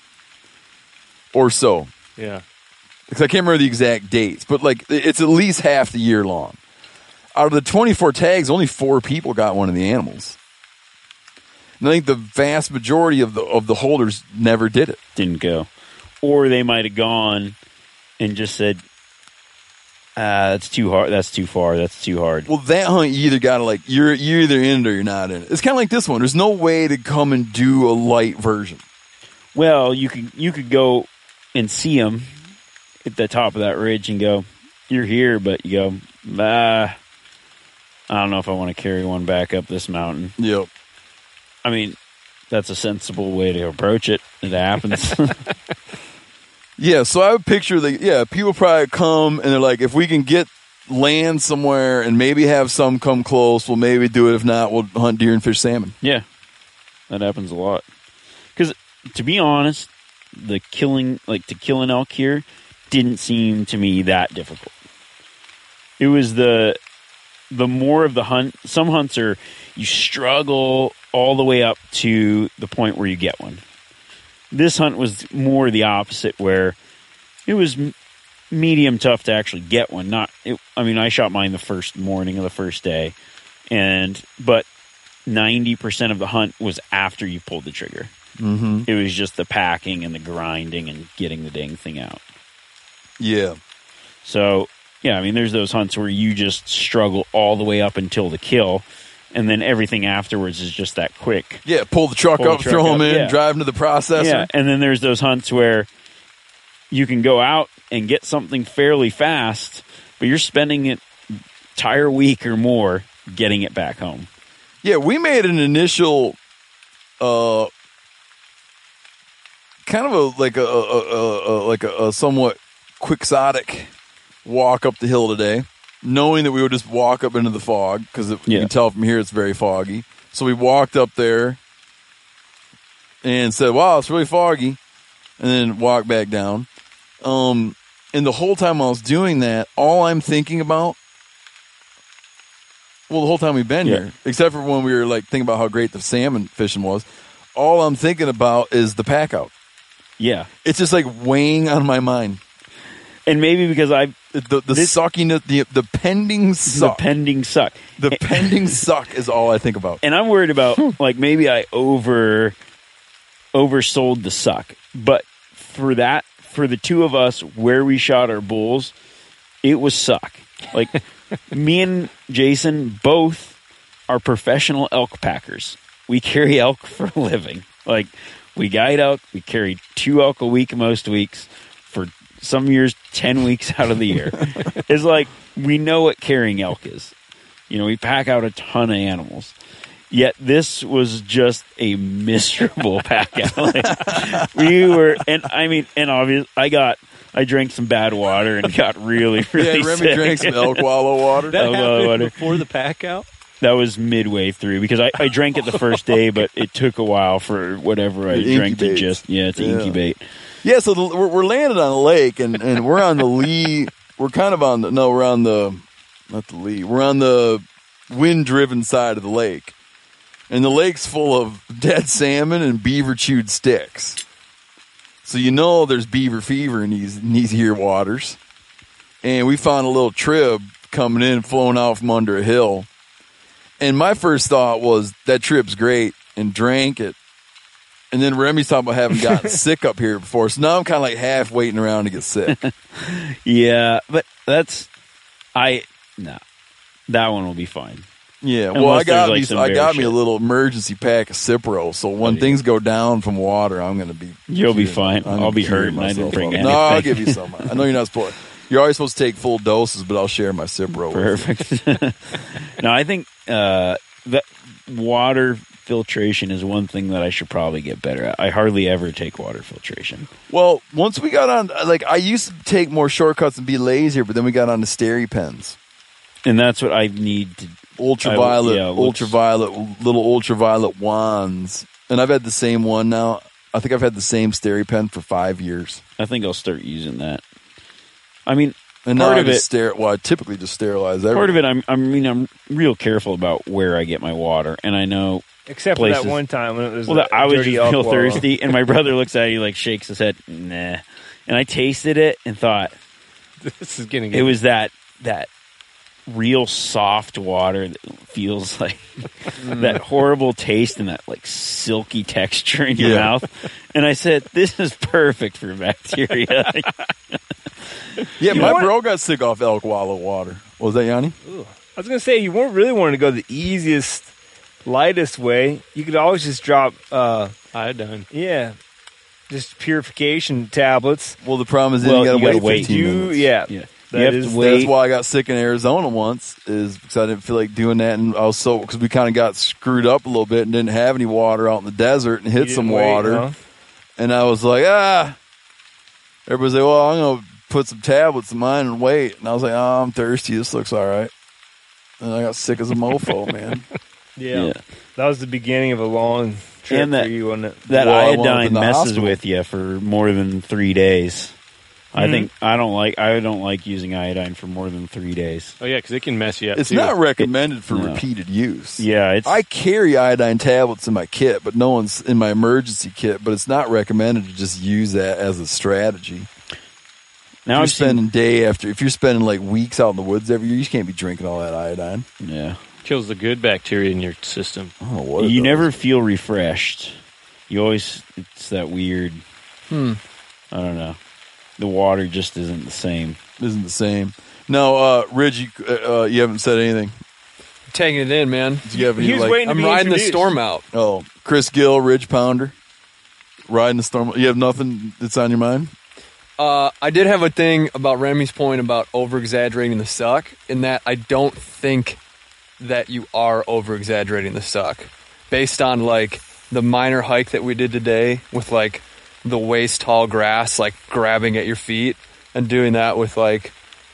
Or so. Yeah. Because I can't remember the exact dates, but, like, it's at least half the year long. Out of the twenty-four tags, only four people got one of the animals. And I think the vast majority of the of the holders never did it. Didn't go. Or they might have gone and just said, Uh, that's too hard. That's too far. That's too hard. Well, that hunt, you either got to like, you're, you're either in it or you're not in it. It's kind of like this one. There's no way to come and do a light version. Well, you could you could go and see them at the top of that ridge and go, you're here, but you go, ah, I don't know if I want to carry one back up this mountain. Yep. I mean, that's a sensible way to approach it. It happens. Yeah, so I would picture the yeah, people probably come and they're like, if we can get land somewhere and maybe have some come close, we'll maybe do it. If not, we'll hunt deer and fish salmon. Yeah, that happens a lot. Because to be honest, the killing, like to kill an elk here, didn't seem to me that difficult. It was the the more of the hunt. Some hunts are you struggle all the way up to the point where you get one. This hunt was more the opposite, where it was m- medium tough to actually get one. Not, it, I mean, I shot mine the first morning of the first day, and but ninety percent of the hunt was after you pulled the trigger. Mm-hmm. It was just the packing and the grinding and getting the dang thing out. Yeah. So, yeah, I mean, there's those hunts where you just struggle all the way up until the kill, and then everything afterwards is just that quick. Yeah, pull the truck Pull the up, truck throw them up, in, yeah. drive into the processor. Yeah, and then there's those hunts where you can go out and get something fairly fast, but you're spending an entire week or more getting it back home. Yeah, we made an initial, uh, kind of a like a, a, a, a like a, a somewhat quixotic walk up the hill today, knowing that we would just walk up into the fog because you Yeah. can tell from here it's very foggy. So we walked up there and said, "Wow, it's really foggy," and then walked back down. Um, and the whole time I was doing that, all I'm thinking about. Well, the whole time we've been Yeah. here, except for when we were like thinking about how great the salmon fishing was, all I'm thinking about is the pack out. Yeah. It's just like weighing on my mind. And maybe because I The the, the This- suckiness, the the pending suck, the pending suck. the pending suck is all I think about. And I'm worried about like maybe I over oversold the suck. But for that for the two of us where we shot our bulls, it was suck. Like me and Jason both are professional elk packers. We carry elk for a living. Like we guide elk, we carry two elk a week most weeks, for some years ten weeks out of the year. It's like we know what carrying elk is. You know, we pack out a ton of animals. Yet this was just a miserable pack out. Like, we were, and I mean, and obviously, I got, I drank some bad water and got really, really Yeah, Remy sick. drank some elk wallow water. That Elk happened water. before the pack out? That was midway through because I, I drank it the first day, but it took a while for whatever I It drank to incubates. just, yeah, to Yeah. incubate. Yeah, so the, we're, we're landed on a lake, and, and we're on the lee. We're kind of on the no, we're on the not the lee. We're on the wind-driven side of the lake, and the lake's full of dead salmon and beaver-chewed sticks. So you know there's beaver fever in these in these here waters. And we found a little trib coming in, flowing out from under a hill. And my first thought was that trib's great, and drank it. And then Remy's talking about having gotten sick up here before. So now I'm kind of like half waiting around to get sick. Yeah, but that's, I, no, that one will be fine. Yeah, well, Unless I got there's, like, me, some I bear got me a shit. little emergency pack of Cipro. So when Oh, yeah. things go down from water, I'm going to be. You'll be curing- fine. I'm gonna I'll be cure hurt and I didn't myself bring up. anything. No, I'll give you some. I know you're not supposed. You're always supposed to take full doses, but I'll share my Cipro. with you. Perfect. No, I think uh, that water filtration is one thing that I should probably get better at. I hardly ever take water filtration. Well, once we got on, like I used to take more shortcuts and be lazier, but then we got on the Steri pens. And that's what I need to. Ultraviolet, I- yeah, let's- ultraviolet, little ultraviolet wands. And I've had the same one now. I think I've had the same Steri pen for five years. I think I'll start using that. I mean, And now part I of just it, stare. Well, I typically just sterilize everything. part of it, I'm, I mean, I'm real careful about where I get my water, and I know. Except Places. for that one time when it was Well, the I was dirty just elk real wallow. thirsty, and my brother looks at it, he like shakes his head, nah. And I tasted it and thought This is getting it was that that real soft water that feels like that horrible taste and that like silky texture in your Yeah. mouth. And I said, "This is perfect for bacteria." Yeah, my what? bro got sick off elk wallow water. What was that, Yanni? I was gonna say you weren't really wanting to go the easiest, lightest way. You could always just drop, uh, Iodine. yeah, just purification tablets. Well, the problem is then Well, you got to you wait gotta wait. fifteen You, minutes. yeah, Yeah. that You have is- to wait. That's why I got sick in Arizona once, is because I didn't feel like doing that, and I was so because we kind of got screwed up a little bit and didn't have any water out in the desert and hit You some didn't wait, water, huh? and I was like, ah. Everybody's like, well, I'm gonna put some tablets in mine and wait, and I was like, oh, I'm thirsty. This looks all right. And I got sick as a mofo, man. Yeah. Yeah. That was the beginning of a long trip And that- for you, wasn't it? That Well, I wound up in iodine the messes hospital. with you for more than three days. I Mhm. think I don't like I don't like using iodine for more than three days. Oh yeah, because it can mess you up. It's too. not recommended for No. repeated use. Yeah, it's I carry iodine tablets in my kit, but no one's in my emergency kit. But it's not recommended to just use that as a strategy. now If you're I've seen- spending day after, if you're spending like weeks out in the woods every year, you can't be drinking all that iodine. yeah. kills the good bacteria in your system. I don't know what it You does. never feel refreshed. You always it's that weird. Hmm. I don't know. The water just isn't the same. isn't the same. No, uh, Ridge, you, uh, uh, you haven't said anything. Taking it in, man. Do you have any He was like? waiting to I'm be riding the introduced. storm out. Oh, Chris Gill, Ridge Pounder, riding the storm. You have nothing that's on your mind? Uh, I did have a thing about Remy's point about over exaggerating the suck, in that I don't think that you are over exaggerating the suck, based on like the minor hike that we did today with like the waist tall grass like grabbing at your feet, and doing that with like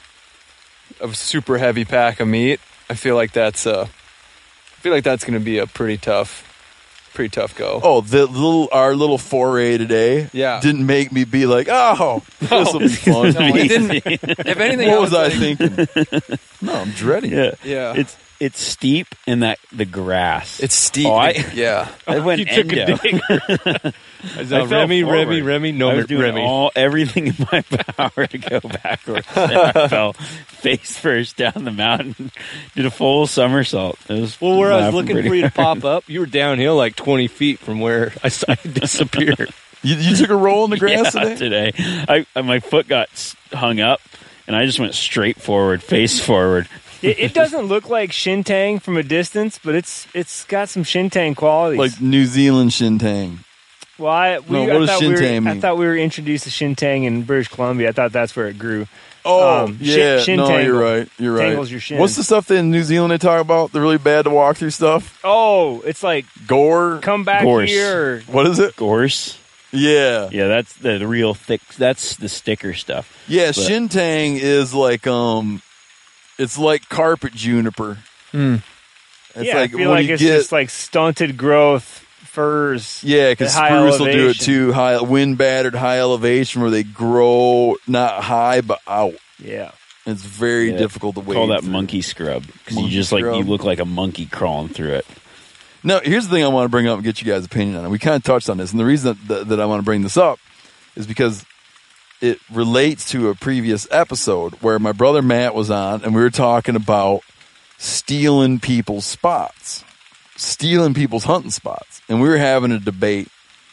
a super heavy pack of meat. I feel like that's uh, I feel like that's going to be a pretty tough, pretty tough go. Oh, the little our little foray today, Yeah. didn't make me be like, oh, this will be fun. No, it didn't. If anything, What was I like, thinking? No, I'm dreading it. Yeah. Yeah. It's it's steep in that the grass. It's steep. Oh, I- yeah. I went You took a endo. dig. I No, fell Remy, forward. Remy, Remy, no, I was doing Remy. all everything in my power to go backwards. And I fell face first down the mountain. Did a full somersault. It was Well, where I was laughing looking pretty for you to hard. pop up, you were downhill like twenty feet from where I saw you disappear. You, you took a roll in the grass Yeah, today? today. I, my foot got s- hung up, and I just went straight forward, face forward. It, it doesn't look like Shintang from a distance, but it's it's got some Shintang qualities. Like New Zealand Shintang. well, I, we, No, I what does thought we were, Shintang I mean? thought we were introduced to Shintang in British Columbia. I thought that's where it grew. Oh, Um, yeah. shin- no, shin you're tangle. right. You're right. Tangles your shins. What's the stuff that in New Zealand they talk about? The really bad to walk through stuff? Oh, it's like Gore? come back Gorse. here. Or, What is it? Gorse. Yeah. Yeah, that's the, the real thick. That's the sticker stuff. Yeah, But- Shintang is like, um, it's like carpet juniper. It's yeah, like I feel when like you it's get, just like stunted growth firs. yeah, because at high spruce will do it elevation. too. High wind battered, high elevation where they grow not high but out. Yeah. It's very Yeah, difficult to wade Call that through. monkey scrub because you Monkey just like you scrub. look like a monkey crawling through it. Now, here's the thing I want to bring up and get you guys' opinion on it. We kind of touched on this, and the reason that, that I want to bring this up is because it relates to a previous episode where my brother Matt was on, and we were talking about stealing people's spots, stealing people's hunting spots, and we were having a debate.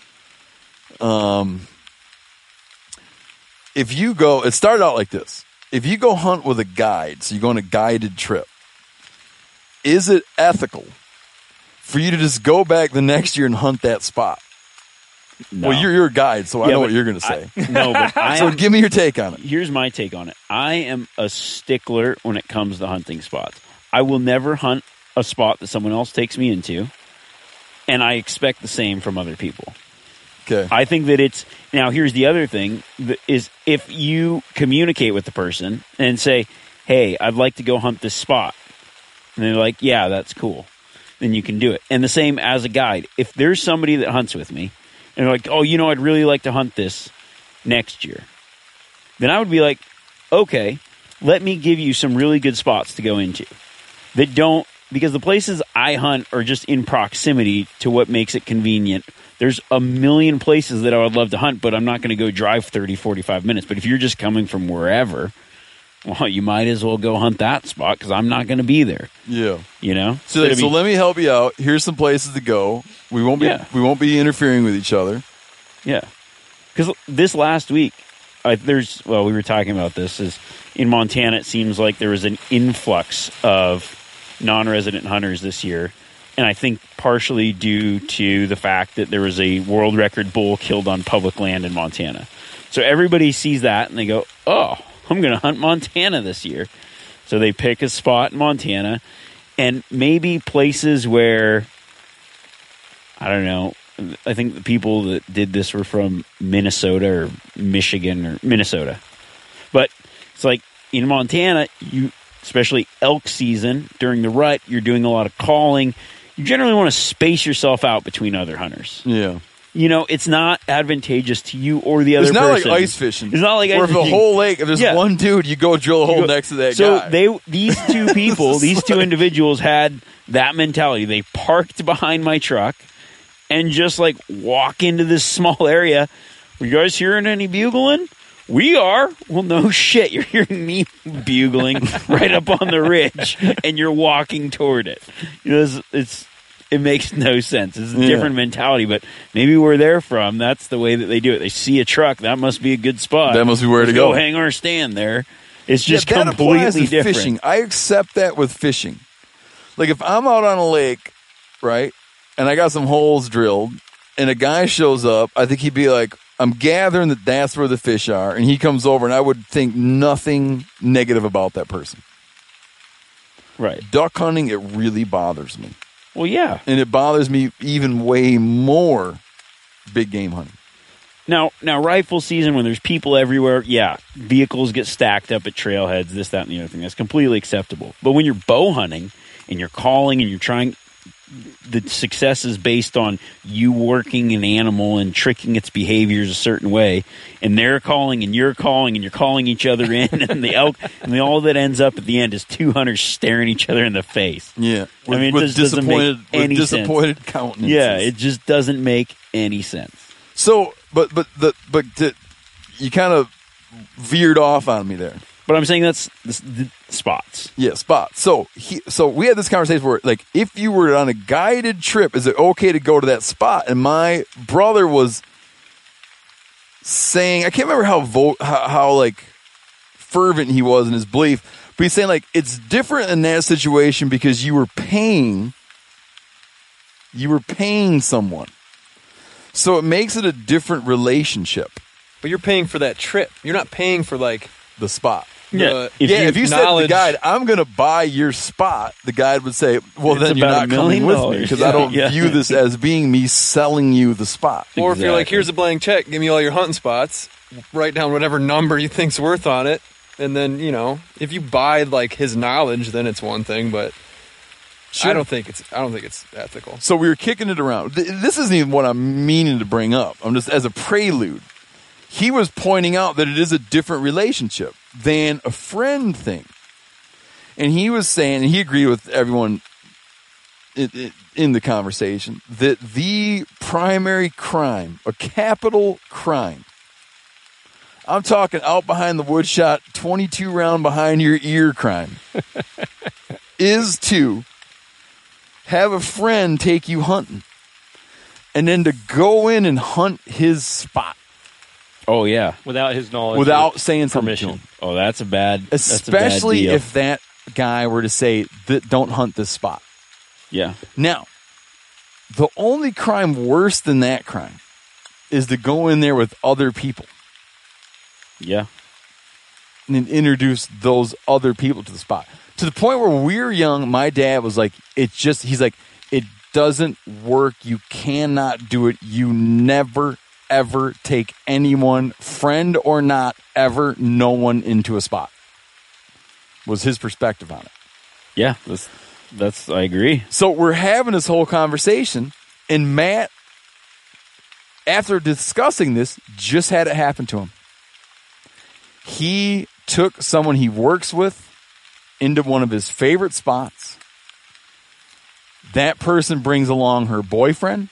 Um, if you go, it started out like this: if you go hunt with a guide, so you go on a guided trip, is it ethical for you to just go back the next year and hunt that spot? No. Well, you're you're a guide, so I Yeah, know but what you're going to say. I- no, but I so am, give me your take on it. here's my take on it. I am a stickler when it comes to hunting spots. I will never hunt a spot that someone else takes me into, and I expect the same from other people. Okay. I think that it's now. Here's the other thing: that is if you communicate with the person and say, "Hey, I'd like to go hunt this spot," and they're like, "Yeah, that's cool," then you can do it. And the same as a guide. If there's somebody that hunts with me, and they're like, "Oh, you know, I'd really like to hunt this next year," then I would be like, "Okay, let me give you some really good spots to go into that don't." Because the places I hunt are just in proximity to what makes it convenient. There's a million places that I would love to hunt, but I'm not going to go drive thirty, forty-five minutes. But if you're just coming from wherever, well, you might as well go hunt that spot because I'm not going to be there, Yeah. you know? So, It'd so be- let me help you out. Here's some places to go. We won't be Yeah. we won't be interfering with each other. Yeah. Because this last week, I, there's well, we were talking about this. Is in Montana, it seems like there was an influx of non-resident hunters this year, and I think partially due to the fact that there was a world record bull killed on public land in Montana. So everybody sees that and they go, "Oh, I'm going to hunt Montana this year." So they pick a spot in Montana, and maybe places where, I don't know, I think the people that did this were from Minnesota or Michigan or Minnesota. But it's like in Montana, you, especially elk season, during the rut, you're doing a lot of calling. You generally want to space yourself out between other hunters. Yeah. You know, it's not advantageous to you or the other person. It's not person. like ice fishing. It's not like or ice if the fishing. whole lake, if there's Yeah. one dude, you go drill a hole go- next to that so guy. they, these two people, these two individuals had that mentality. They parked behind my truck and just like walk into this small area. Are you guys hearing any bugling? We are. Well, no shit. You're hearing me bugling right up on the ridge, and you're walking toward it. You know, it's, it's it makes no sense. It's a Yeah. different mentality, but maybe where they're from, that's the way that they do it. They see a truck, that must be a good spot. That must be where Let's to go. hang our stand there. It's just yeah, that applies completely to different. fishing. I accept that with fishing. Like if I'm out on a lake, right, and I got some holes drilled, and a guy shows up, I think he'd be like, I'm gathering that that's where the fish are, and he comes over, and I would think nothing negative about that person. Right. Duck hunting, it really bothers me. Well, yeah. And it bothers me even way more big game hunting. Now, now rifle season when there's people everywhere, yeah, vehicles get stacked up at trailheads, this, that, and the other thing. That's completely acceptable. But when you're bow hunting and you're calling and you're trying, the success is based on you working an animal and tricking its behaviors a certain way, and they're calling and you're calling and you're calling each other in, and the elk, and the, all that ends up at the end is two hunters staring each other in the face. Yeah. With, I mean, it with just doesn't disappointed, make any with disappointed sense. countenances. Yeah, it just doesn't make any sense. So, but but the but the, you kind of veered off on me there. But I'm saying that's the, the spots. Yeah, spots. So he, so we had this conversation where, like, if you were on a guided trip, is it okay to go to that spot? And my brother was saying, I can't remember how vo- how, how like fervent he was in his belief, but he's saying like it's different in that situation because you were paying, you were paying someone, so it makes it a different relationship. But you're paying for that trip. You're not paying for like The spot. the Yeah, if yeah, you if you said to the knowledge- guide, I'm going to buy your spot, the guide would say, well, It's then you're about not a coming million with me dollars. because Yeah. I don't Yeah. view this as being me selling you the spot. Or if you're like, Exactly. here's a blank check, give me all your hunting spots, write down whatever number you think's worth on it, and then, you know, if you buy like his knowledge, then it's one thing, but I don't think it's I don't think it's ethical. So we were kicking it around. Th- This isn't even what I'm meaning to bring up. I'm just as a prelude. He was pointing out that it is a different relationship than a friend thing. And he was saying, and he agreed with everyone in, in, in the conversation, that the primary crime, a capital crime, I'm talking out behind the wood shot, twenty-two round behind your ear crime, is to have a friend take you hunting and then to go in and hunt his spot Oh yeah. Without his knowledge. without or saying something to permission. him. Oh, that's a bad. That's a bad Especially deal. if that guy were to say, that don't hunt this spot. yeah. Now, the only crime worse than that crime is to go in there with other people Yeah. and then introduce those other people to the spot. To the point where we were young, my dad was like, it just, he's like, it doesn't work. You cannot do it. You never, ever take anyone, friend or not, ever, no one into a spot. Was his perspective on it. Yeah. That's. That's. I agree. So we're having this whole conversation, and Matt, after discussing this, just had it happen to him. He took someone he works with into one of his favorite spots. That person brings along her boyfriend.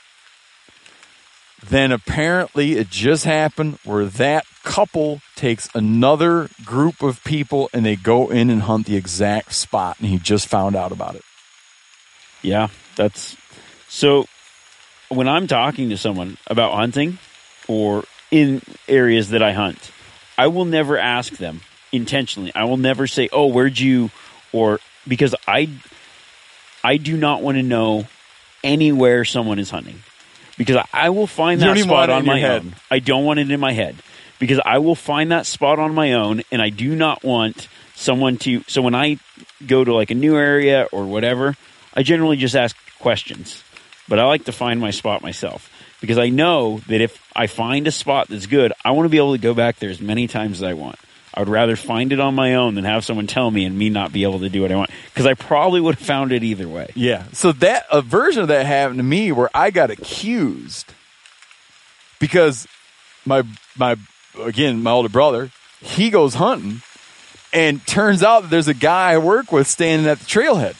Then apparently it just happened where that couple takes another group of people and they go in and hunt the exact spot, and he just found out about it. Yeah. That's. So, when I'm talking to someone about hunting, or in areas that I hunt, I will never ask them intentionally. I will never say, "Oh, where'd you?" or because I I do not want to know anywhere someone is hunting. Because I will find You that don't even spot want it on in your my head. own. I don't want it in my head. Because I will find that spot on my own, and I do not want someone to... So when I go to like a new area or whatever, I generally just ask questions. But I like to find my spot myself. Because I know that if I find a spot that's good, I want to be able to go back there as many times as I want. I would rather find it on my own than have someone tell me and me not be able to do what I want. Because I probably would have found it either way. Yeah. So that a version of that happened to me where I got accused because my my again my older brother, he goes hunting, and turns out that there's a guy I work with standing at the trailhead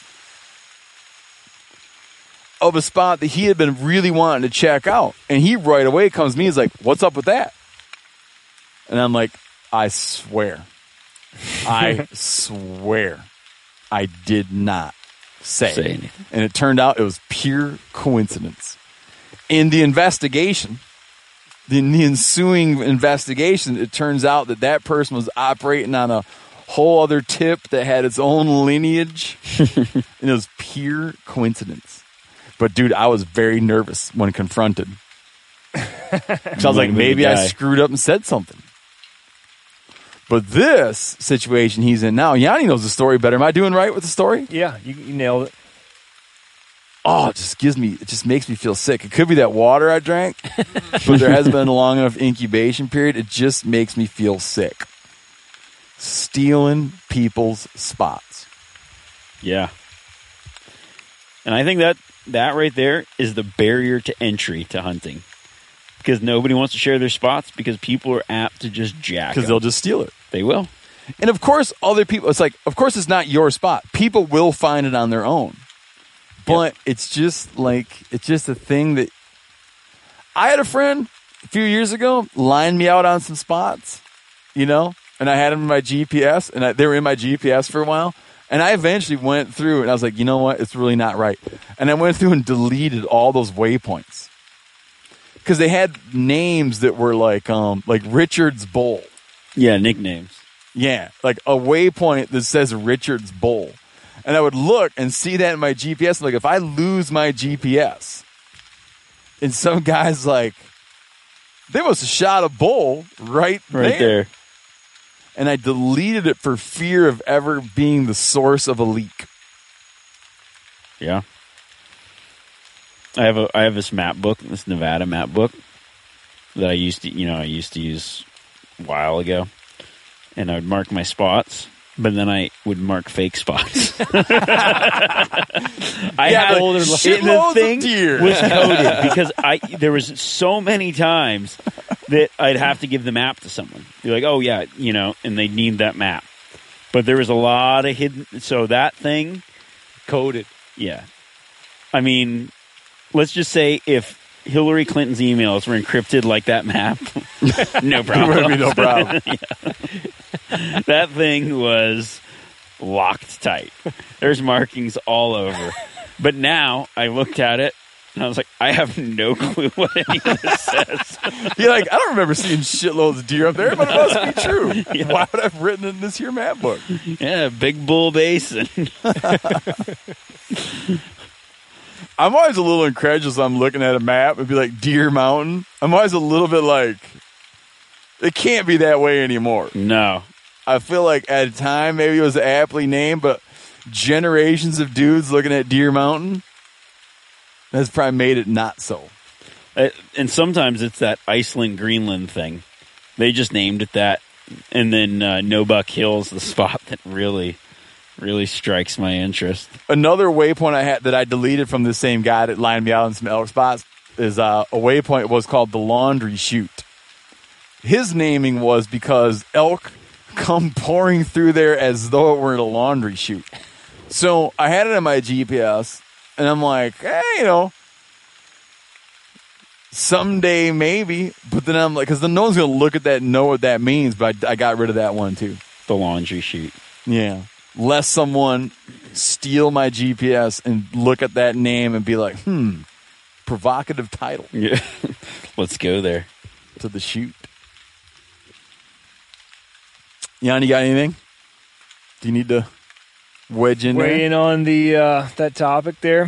of a spot that he had been really wanting to check out, and he right away comes to me, he's like, "What's up with that?" And I'm like, I swear, I swear, I did not say, Say anything. And it turned out it was pure coincidence. In the investigation, in the ensuing investigation, it turns out that that person was operating on a whole other tip that had its own lineage, and it was pure coincidence. But dude, I was very nervous when confronted. So I was like, maybe I screwed up and said something. But this situation he's in now, Yanni knows the story better. Am I doing right with the story? Yeah, you, you nailed it. Oh, it just gives me, it just makes me feel sick. It could be that water I drank, but there hasn't been a long enough incubation period. It just makes me feel sick. Stealing people's spots. Yeah. And I think that that right there is the barrier to entry to hunting. Because nobody wants to share their spots because people are apt to just jack Because them. they'll just steal it. They will. And of course, other people, it's like, of course it's not your spot. People will find it on their own. But it's just like, it's just a thing that, I had a friend a few years ago line me out on some spots, you know, and I had them in my G P S, and I, they were in my G P S for a while. And I eventually went through and I was like, you know what? It's really not right. And I went through and deleted all those waypoints. Because they had names that were like, um, like Richard's Bowl. Yeah, nicknames. Yeah, like a waypoint that says Richard's Bowl. And I would look and see that in my G P S. Like, if I lose my G P S, and some guy's like, they must have shot a bull right, Right there. there. And I deleted it for fear of ever being the source of a leak. Yeah. I have a I have this map book, this Nevada map book that I used to, you know, I used to use a while ago, and I would mark my spots, but then I would mark fake spots. I Yeah, had like older shitloads of the thing deer. was coded because I there was so many times that I'd have to give the map to someone. Be like, oh yeah, you know, and they need that map, but there was a lot of hidden. So that thing Coded. yeah, I mean. Let's just say if Hillary Clinton's emails were encrypted like that map, no problem. There would be no problem. Yeah. That thing was locked tight. There's markings all over. But now I looked at it and I was like, I have no clue what any of this says. You're like, I don't remember seeing shitloads of deer up there, but it must be true. Yeah. Why would I have written it in this here map book? Yeah, Big Bull Basin. I'm always a little incredulous when I'm looking at a map and be like, Deer Mountain. I'm always a little bit like, it can't be that way anymore. No. I feel like at a time, maybe it was aptly named, but generations of dudes looking at Deer Mountain has probably made it not so. Uh, and sometimes it's that Iceland, Greenland thing. They just named it that. And then uh, No Buck Hill's the spot that really, really strikes my interest. Another waypoint I had that I deleted from the same guy that lined me out in some elk spots is uh, a waypoint was called the Laundry Chute. His naming was because elk come pouring through there as though it were a laundry chute. So I had it in my G P S, and I'm like, hey, you know, someday maybe. But then I'm like, because then no one's going to look at that and know what that means. But I, I got rid of that one too. The Laundry Chute. Yeah. Lest someone steal my G P S and look at that name and be like, hmm, provocative title Yeah. Let's go there. to the chute. Yanni, got anything? Do you need to wedge in Weigh there? in on the uh, that topic there.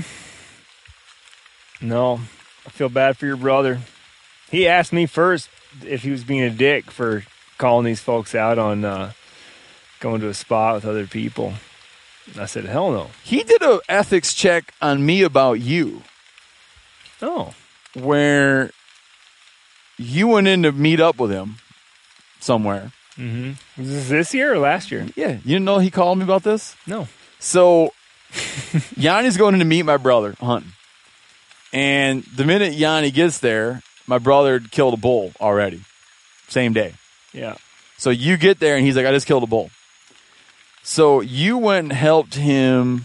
No, I feel bad for your brother. He asked me first if he was being a dick for calling these folks out on uh, going to a spot with other people. And I said, hell no. He did a ethics check on me about you, Oh, where you went in to meet up with him somewhere. mm-hmm. Was this this year or last year? Yeah, you didn't know he called me about this? No. So, Yanni's going in to meet my brother hunting. And the minute Yanni gets there, my brother had killed a bull already. Same day. Yeah. So you get there, and he's like, I just killed a bull. So you went and helped him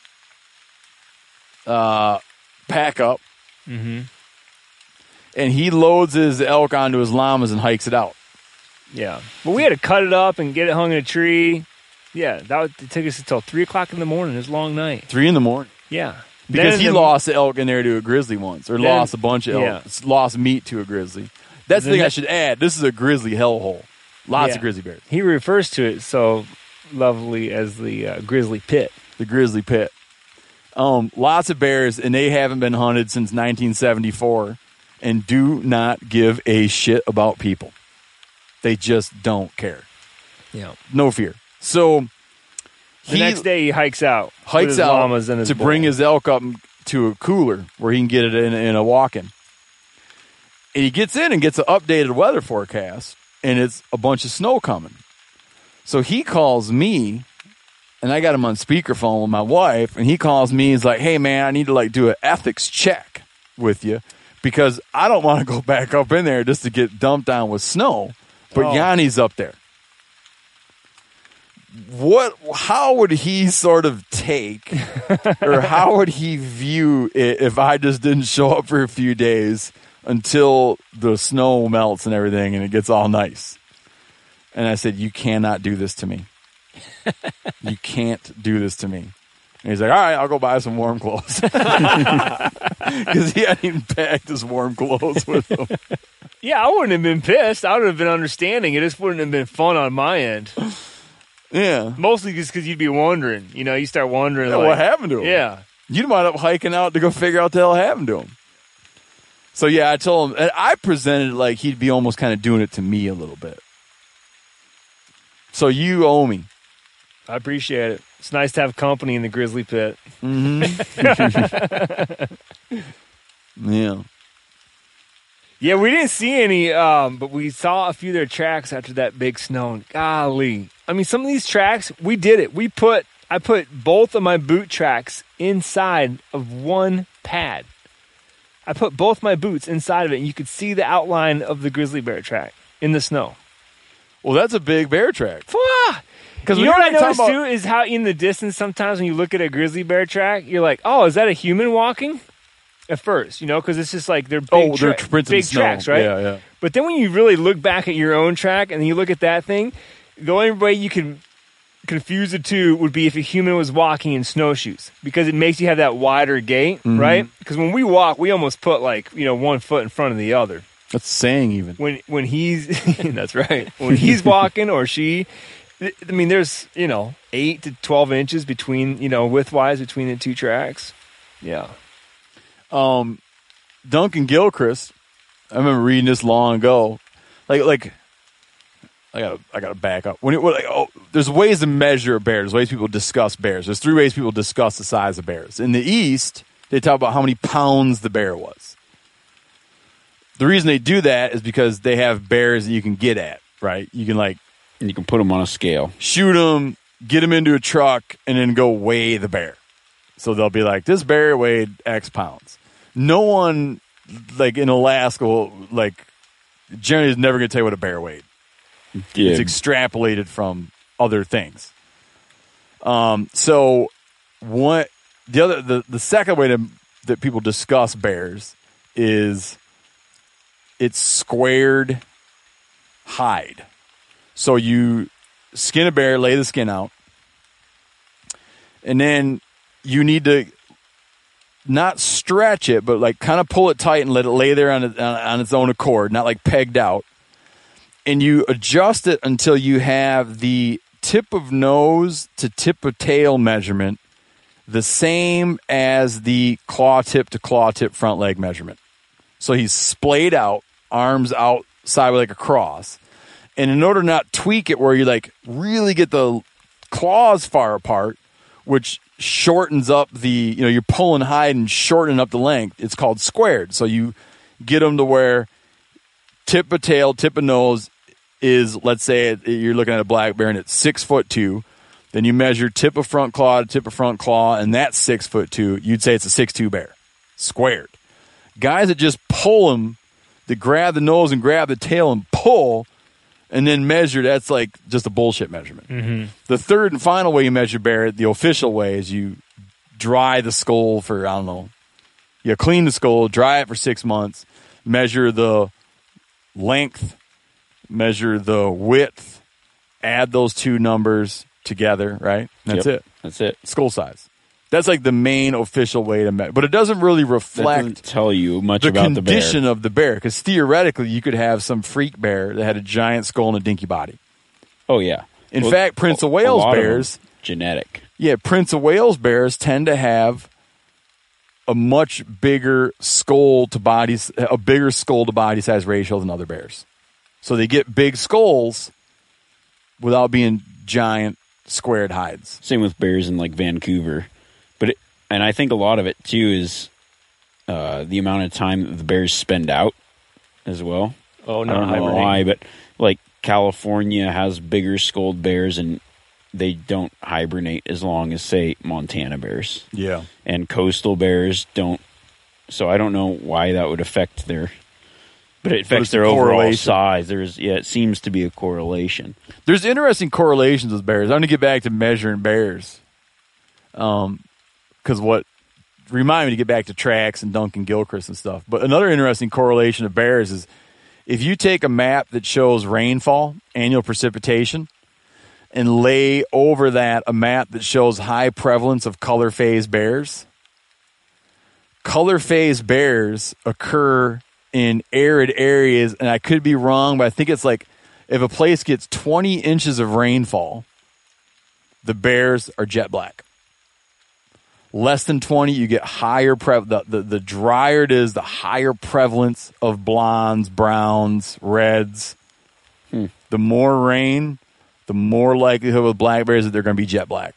uh, pack up. Mm-hmm. And he loads his elk onto his llamas and hikes it out. Yeah. But we had to cut it up and get it hung in a tree. Yeah, that would, it took us until three o'clock in the morning. It was a long night. Three in the morning. Yeah. Because Then he the- lost the elk in there to a grizzly once, or Then- lost a bunch of elk, yeah. lost meat to a grizzly. That's the Then thing I that- should add. This is a grizzly hellhole. Lots Yeah. of grizzly bears. He refers to it so lovely as the uh, grizzly pit. The grizzly pit. Um, lots of bears, and they haven't been hunted since nineteen seventy-four, and do not give a shit about people. They just don't care. Yeah. No fear. So The next day he hikes out. with hikes his out llamas and his to bull. bring his elk up to a cooler where he can get it in, in a walk-in. And he gets in and gets an updated weather forecast, and it's a bunch of snow coming. So he calls me, and I got him on speakerphone with my wife, and he calls me. He's like, "Hey man, I need to like do an ethics check with you because I don't want to go back up in there just to get dumped on with snow." But Oh. Yanni's up there. What? How would he sort of take, or how would he view it if I just didn't show up for a few days until the snow melts and everything and it gets all nice? And I said, "You cannot do this to me. You can't do this to me." And he's like, "All right, I'll go buy some warm clothes," because he hadn't even packed his warm clothes with him. Yeah, I wouldn't have been pissed. I would have been understanding. It just wouldn't have been fun on my end. Yeah. Mostly just because you'd be wondering. You know, you start wondering. Yeah, like, what happened to him? Yeah. You'd wind up hiking out to go figure out what the hell happened to him. So, yeah, I told him, and I presented it like he'd be almost kind of doing it to me a little bit. So you owe me. I appreciate it. It's nice to have company in the grizzly pit. Yeah. Yeah, we didn't see any, um, but we saw a few of their tracks after that big snow. And golly. I mean, some of these tracks, we did it. We put, I put both of my boot tracks inside of one pad. I put both my boots inside of it, and you could see the outline of the grizzly bear track in the snow. Well, that's a big bear track. Because you know what I noticed too is how in the distance sometimes when you look at a grizzly bear track, you're like, oh, is that a human walking? At first, you know, because it's just like they're big, Oh, they're tra- prints in big snow. tracks, right? Yeah, yeah. But then when you really look back at your own track and then you look at that thing, the only way you can confuse the two would be if a human was walking in snowshoes, because it makes you have that wider gait, Mm-hmm. right? Because when we walk, we almost put like, you know, one foot in front of the other. That's saying even. When when he's that's right. When he's walking or she, I mean, there's, you know, eight to twelve inches between, you know, width-wise between the two tracks. Yeah. Um, Duncan Gilchrist, I remember reading this long ago. Like, like, I gotta, I gotta back up. When it, like, oh, there's ways to measure a bear. There's ways people discuss bears. There's three ways people discuss the size of bears. In the East, they talk about how many pounds the bear was. The reason they do that is because they have bears that you can get at, right? You can like And you can put them on a scale. shoot them, get them into a truck, and then go weigh the bear. So they'll be like, this bear weighed X pounds. No one, like in Alaska, will, like, generally is never going to tell you what a bear weighed. Yeah. It's extrapolated from other things. Um, so what the other the, the second way to, that people discuss bears is it's squared hide. So you skin a bear, lay the skin out, and then you need to not stretch it, but like kind of pull it tight and let it lay there on, it, on, on its own accord, not like pegged out. and you adjust it until you have the tip of nose to tip of tail measurement the same as the claw tip to claw tip front leg measurement. So he's splayed out, arms out sideways like a cross. And in order to not tweak it where you like really get the claws far apart, which shortens up the, you know, you're pulling hide and shortening up the length, it's called squared. So you get them to where tip of tail, tip of nose is, let's say you're looking at a black bear and it's six foot two. Then you measure tip of front claw to tip of front claw, and that's six foot two. You'd say it's a six two bear, squared. Guys that just pull them, that grab the nose and grab the tail and pull, and then measure, that's like just a bullshit measurement. Mm-hmm. The third and final way you measure bear, the official way, is you dry the skull for, I don't know, you clean the skull, dry it for six months, measure the length, measure the width, add those two numbers together, right? That's Yep, it. That's it. Skull size. That's like the main official way to measure. But it doesn't really That reflect doesn't tell you much the about the bear. condition of the bear. Because theoretically, you could have some freak bear that had a giant skull and a dinky body. Oh, yeah. In Well, fact, Prince of a Wales lot of them, bears, genetic. yeah, Prince of Wales bears tend to have a much bigger skull to body, a bigger skull to body size ratio than other bears. So they get big skulls without being giant squared hides. Same with bears in like Vancouver, but it, and I think a lot of it too is uh, the amount of time that the bears spend out as well. Oh, I no, don't know why, but like California has bigger skulled bears, and they don't hibernate as long as say Montana bears, Yeah. and coastal bears don't. So I don't know why that would affect their. But it it's affects a their overall correlation. size. There's yeah, it seems to be a correlation. There's interesting correlations with bears. I'm going to get back to measuring bears. Um, because what remind me to get back to tracks and Duncan Gilchrist and stuff. But another interesting correlation of bears is if you take a map that shows rainfall, annual precipitation, and lay over that a map that shows high prevalence of color phase bears, color phase bears occur in arid areas, and I could be wrong, but I think it's like if a place gets twenty inches of rainfall, the bears are jet black. Less than twenty, you get higher pre- the, the the drier it is, the higher prevalence of blondes, browns, reds. Hmm. The more rain, the more likelihood with black bears that they're going to be jet black.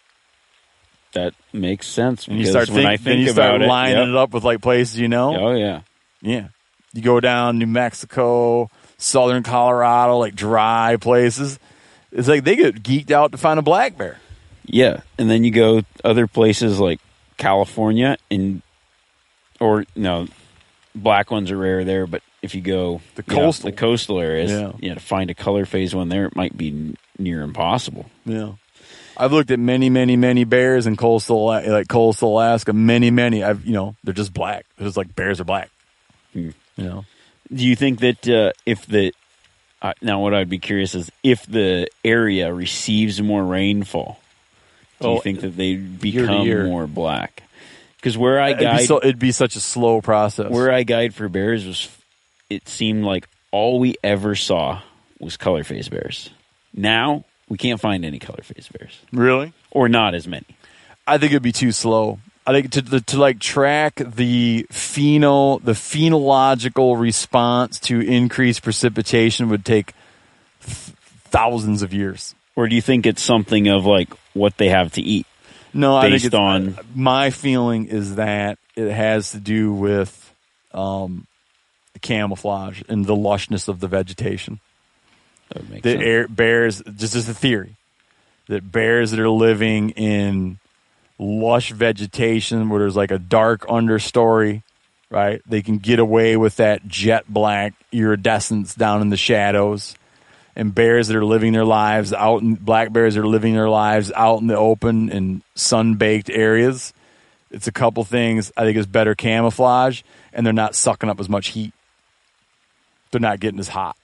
That makes sense. And you because start when think, I then think you start about lining it, yep. it up with like places you know. Oh yeah. Yeah. You go down New Mexico, southern Colorado, like dry places. It's like they get geeked out to find a black bear. Yeah, and then you go other places like California, and or no, black ones are rare there. But if you go The you know, coastal. the coastal areas, Yeah. yeah, to find a color phase one there, it might be n- near impossible. Yeah. I've looked at many, many, many bears in coastal, like coastal Alaska. Many, many. I've, you know, they're just black. It's just like bears are black. Hmm. You know. Do you think that uh, if the uh, now what I'd be curious is if the area receives more rainfall, do Oh, you think that they year become to year. more black? Because where I It'd be, guide so, it'd be such a slow process. where I guide for bears was, it seemed like all we ever saw was color phase bears. Now we can't find any color phase bears, Really? or not as many. I think it'd be too slow. I think to, to, to like track the pheno, the phenological response to increased precipitation would take th- thousands of years. Or do you think it's something of like what they have to eat? No, I think Based it's, on- my feeling is that it has to do with um, the camouflage and the lushness of the vegetation. That would make The sense. air, bears, just as a theory, that bears that are living in lush vegetation where there's like a dark understory, right? They can get away with that jet black iridescence down in the shadows. And bears that are living their lives out in black bears that are living their lives out in the open in sun-baked areas. It's a couple things. I think it's better camouflage, and they're not sucking up as much heat. They're not getting as hot.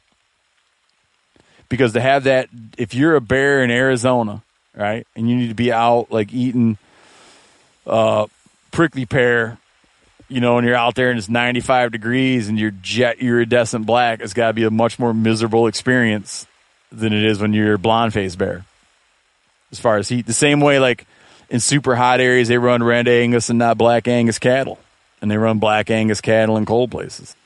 Because to have that, if you're a bear in Arizona, right, and you need to be out like eating uh, prickly pear you know, when you're out there and it's ninety-five degrees and you're jet iridescent black, it's got to be a much more miserable experience than it is when you're a blonde-faced bear. As far as heat, the same way, like in super hot areas, they run red Angus and not black Angus cattle, and they run black Angus cattle in cold places.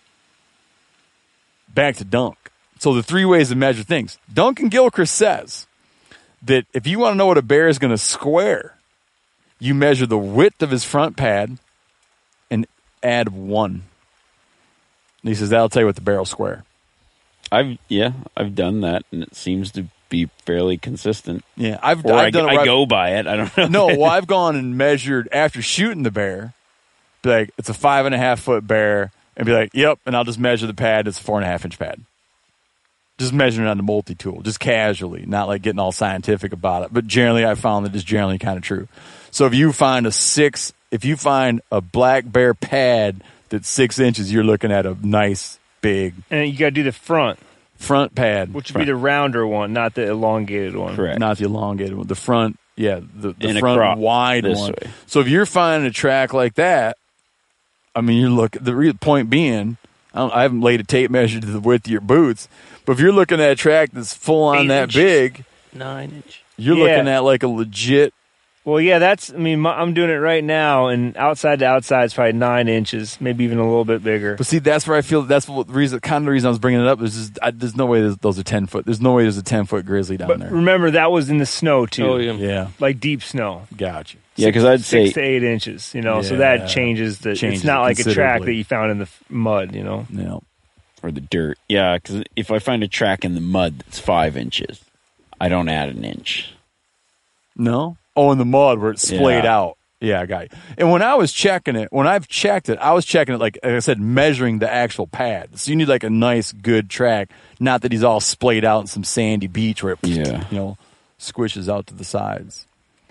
Back to Dunk. So the three ways to measure things. Duncan Gilchrist says that if you want to know what a bear is going to square, you measure the width of his front pad and add one. And he says that'll tell you what the bear will square. I've yeah, I've done that, and it seems to be fairly consistent. Yeah, I've, or I've I, done it. I I've, go by it. I don't know. No, well, I've gone and measured after shooting the bear. Be like, it's a five and a half foot bear, and be like, yep, and I'll just measure the pad. It's a four and a half inch pad. Just measuring on the multi-tool, just casually, not like getting all scientific about it. But generally, I found that it's generally kind of true. So if you find a six, if you find a black bear pad that's six inches, you're looking at a nice big And you got to do the front, front pad, which would be the rounder one, not the elongated one. Correct. not the elongated one. The front, yeah, the, the And front across wide this one. way. So if you're finding a track like that, I mean, you look. The re- point being, I, don't, I haven't laid a tape measure to the width of your boots, but if you're looking at a track that's full on Eight that inches. big, Nine inch. you're Yeah. looking at like a legit. Well, yeah, that's, I mean, my, I'm doing it right now, and outside to outside is probably nine inches, maybe even a little bit bigger. But see, that's where I feel that's what the reason, kind of the reason I was bringing it up is just, I, there's no way there's, those are ten foot. There's no way there's a ten foot grizzly down But there. remember, that was in the snow, too. Oh, yeah. Yeah, Like deep snow. got you. Yeah, because I'd say Six to eight inches, you know, so Yeah. that changes the, Changes it's not it like a track considerably. that you found in the f- mud, you know. Yeah. or the dirt. Yeah, because if I find a track in the mud that's five inches, I don't add an inch. No? Oh, in the mud where it's splayed Yeah. out. Yeah, I got you. And when I was checking it, when I've checked it, I was checking it, like, like I said, measuring the actual pad. So you need like a nice, good track. Not that he's all splayed out in some sandy beach where it, Yeah. you know, squishes out to the sides.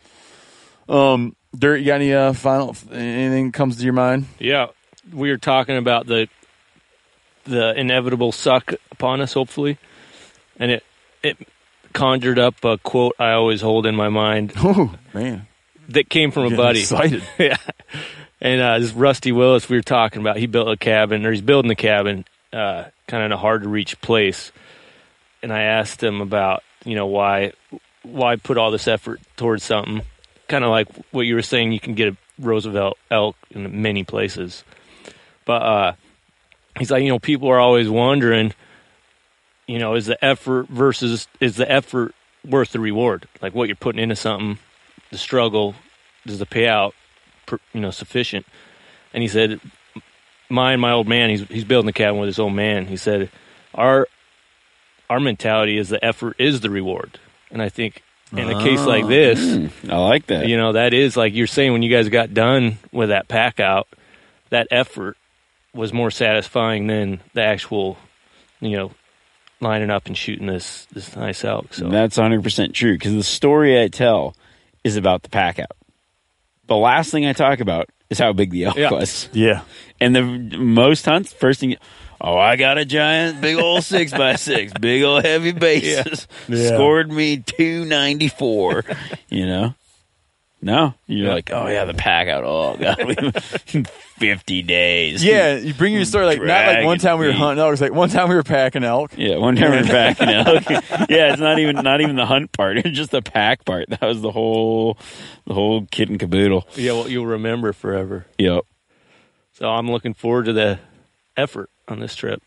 Um, Dirt, you got any uh, final, anything comes to your mind? Yeah, we were talking about the the inevitable suck upon us, hopefully, and it it conjured up a quote I always hold in my mind Oh, man. that came from a Getting buddy. excited. Yeah, and uh, this Rusty Willis we were talking about. He built a cabin, or he's building a cabin, uh, kind of in a hard to reach place. And I asked him about, you know, why why put all this effort towards something. Kind of like what you were saying, you can get a Roosevelt elk in many places. But uh, he's like, you know, people are always wondering, you know, is the effort versus, is the effort worth the reward? Like what you're putting into something, the struggle, is the payout, you know, sufficient? And he said, mine, my old man, he's he's building a cabin with his old man. He said, our our mentality is the effort is the reward. And I think in a case like this, Mm, I like that. you know, that is like you're saying when you guys got done with that pack out, that effort was more satisfying than the actual, you know, lining up and shooting this this nice elk. So That's one hundred percent true, because the story I tell is about the pack out. The last thing I talk about is how big the elk Yeah. was. Yeah. And the most hunts, first thing, oh, I got a giant, big old six by six, big old heavy bases. Yeah. Scored me two ninety-four. You know, no, you're Yeah. like, oh yeah, the pack out. Oh god, fifty days. Yeah, you bring your story like not like one Dragging time we were feet. hunting elk. It's like one time we were packing elk. Yeah, one time we we're packing elk. Yeah, it's not even not even the hunt part. It's just the pack part. That was the whole the whole kit and caboodle. yeah, well, you'll remember forever. Yep. So I'm looking forward to the effort on this trip.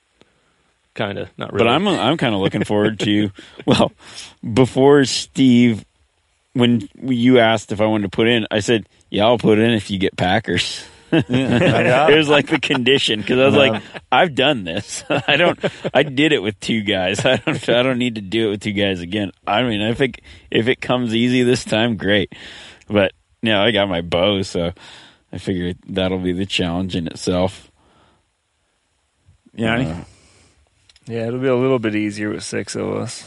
Kind of, not really. But I'm I'm kind of looking forward to, well, before Steve, when you asked if I wanted to put in, I said, yeah, I'll put in if you get Packers. It was like the condition, because I was like, I've done this. I don't. I did it with two guys. I don't. I don't need to do it with two guys again. I mean, if it if it comes easy this time, great. But you know, I got my bow, so I figure that'll be the challenge in itself. Yanni? Uh, Yeah, it'll be a little bit easier with six of us.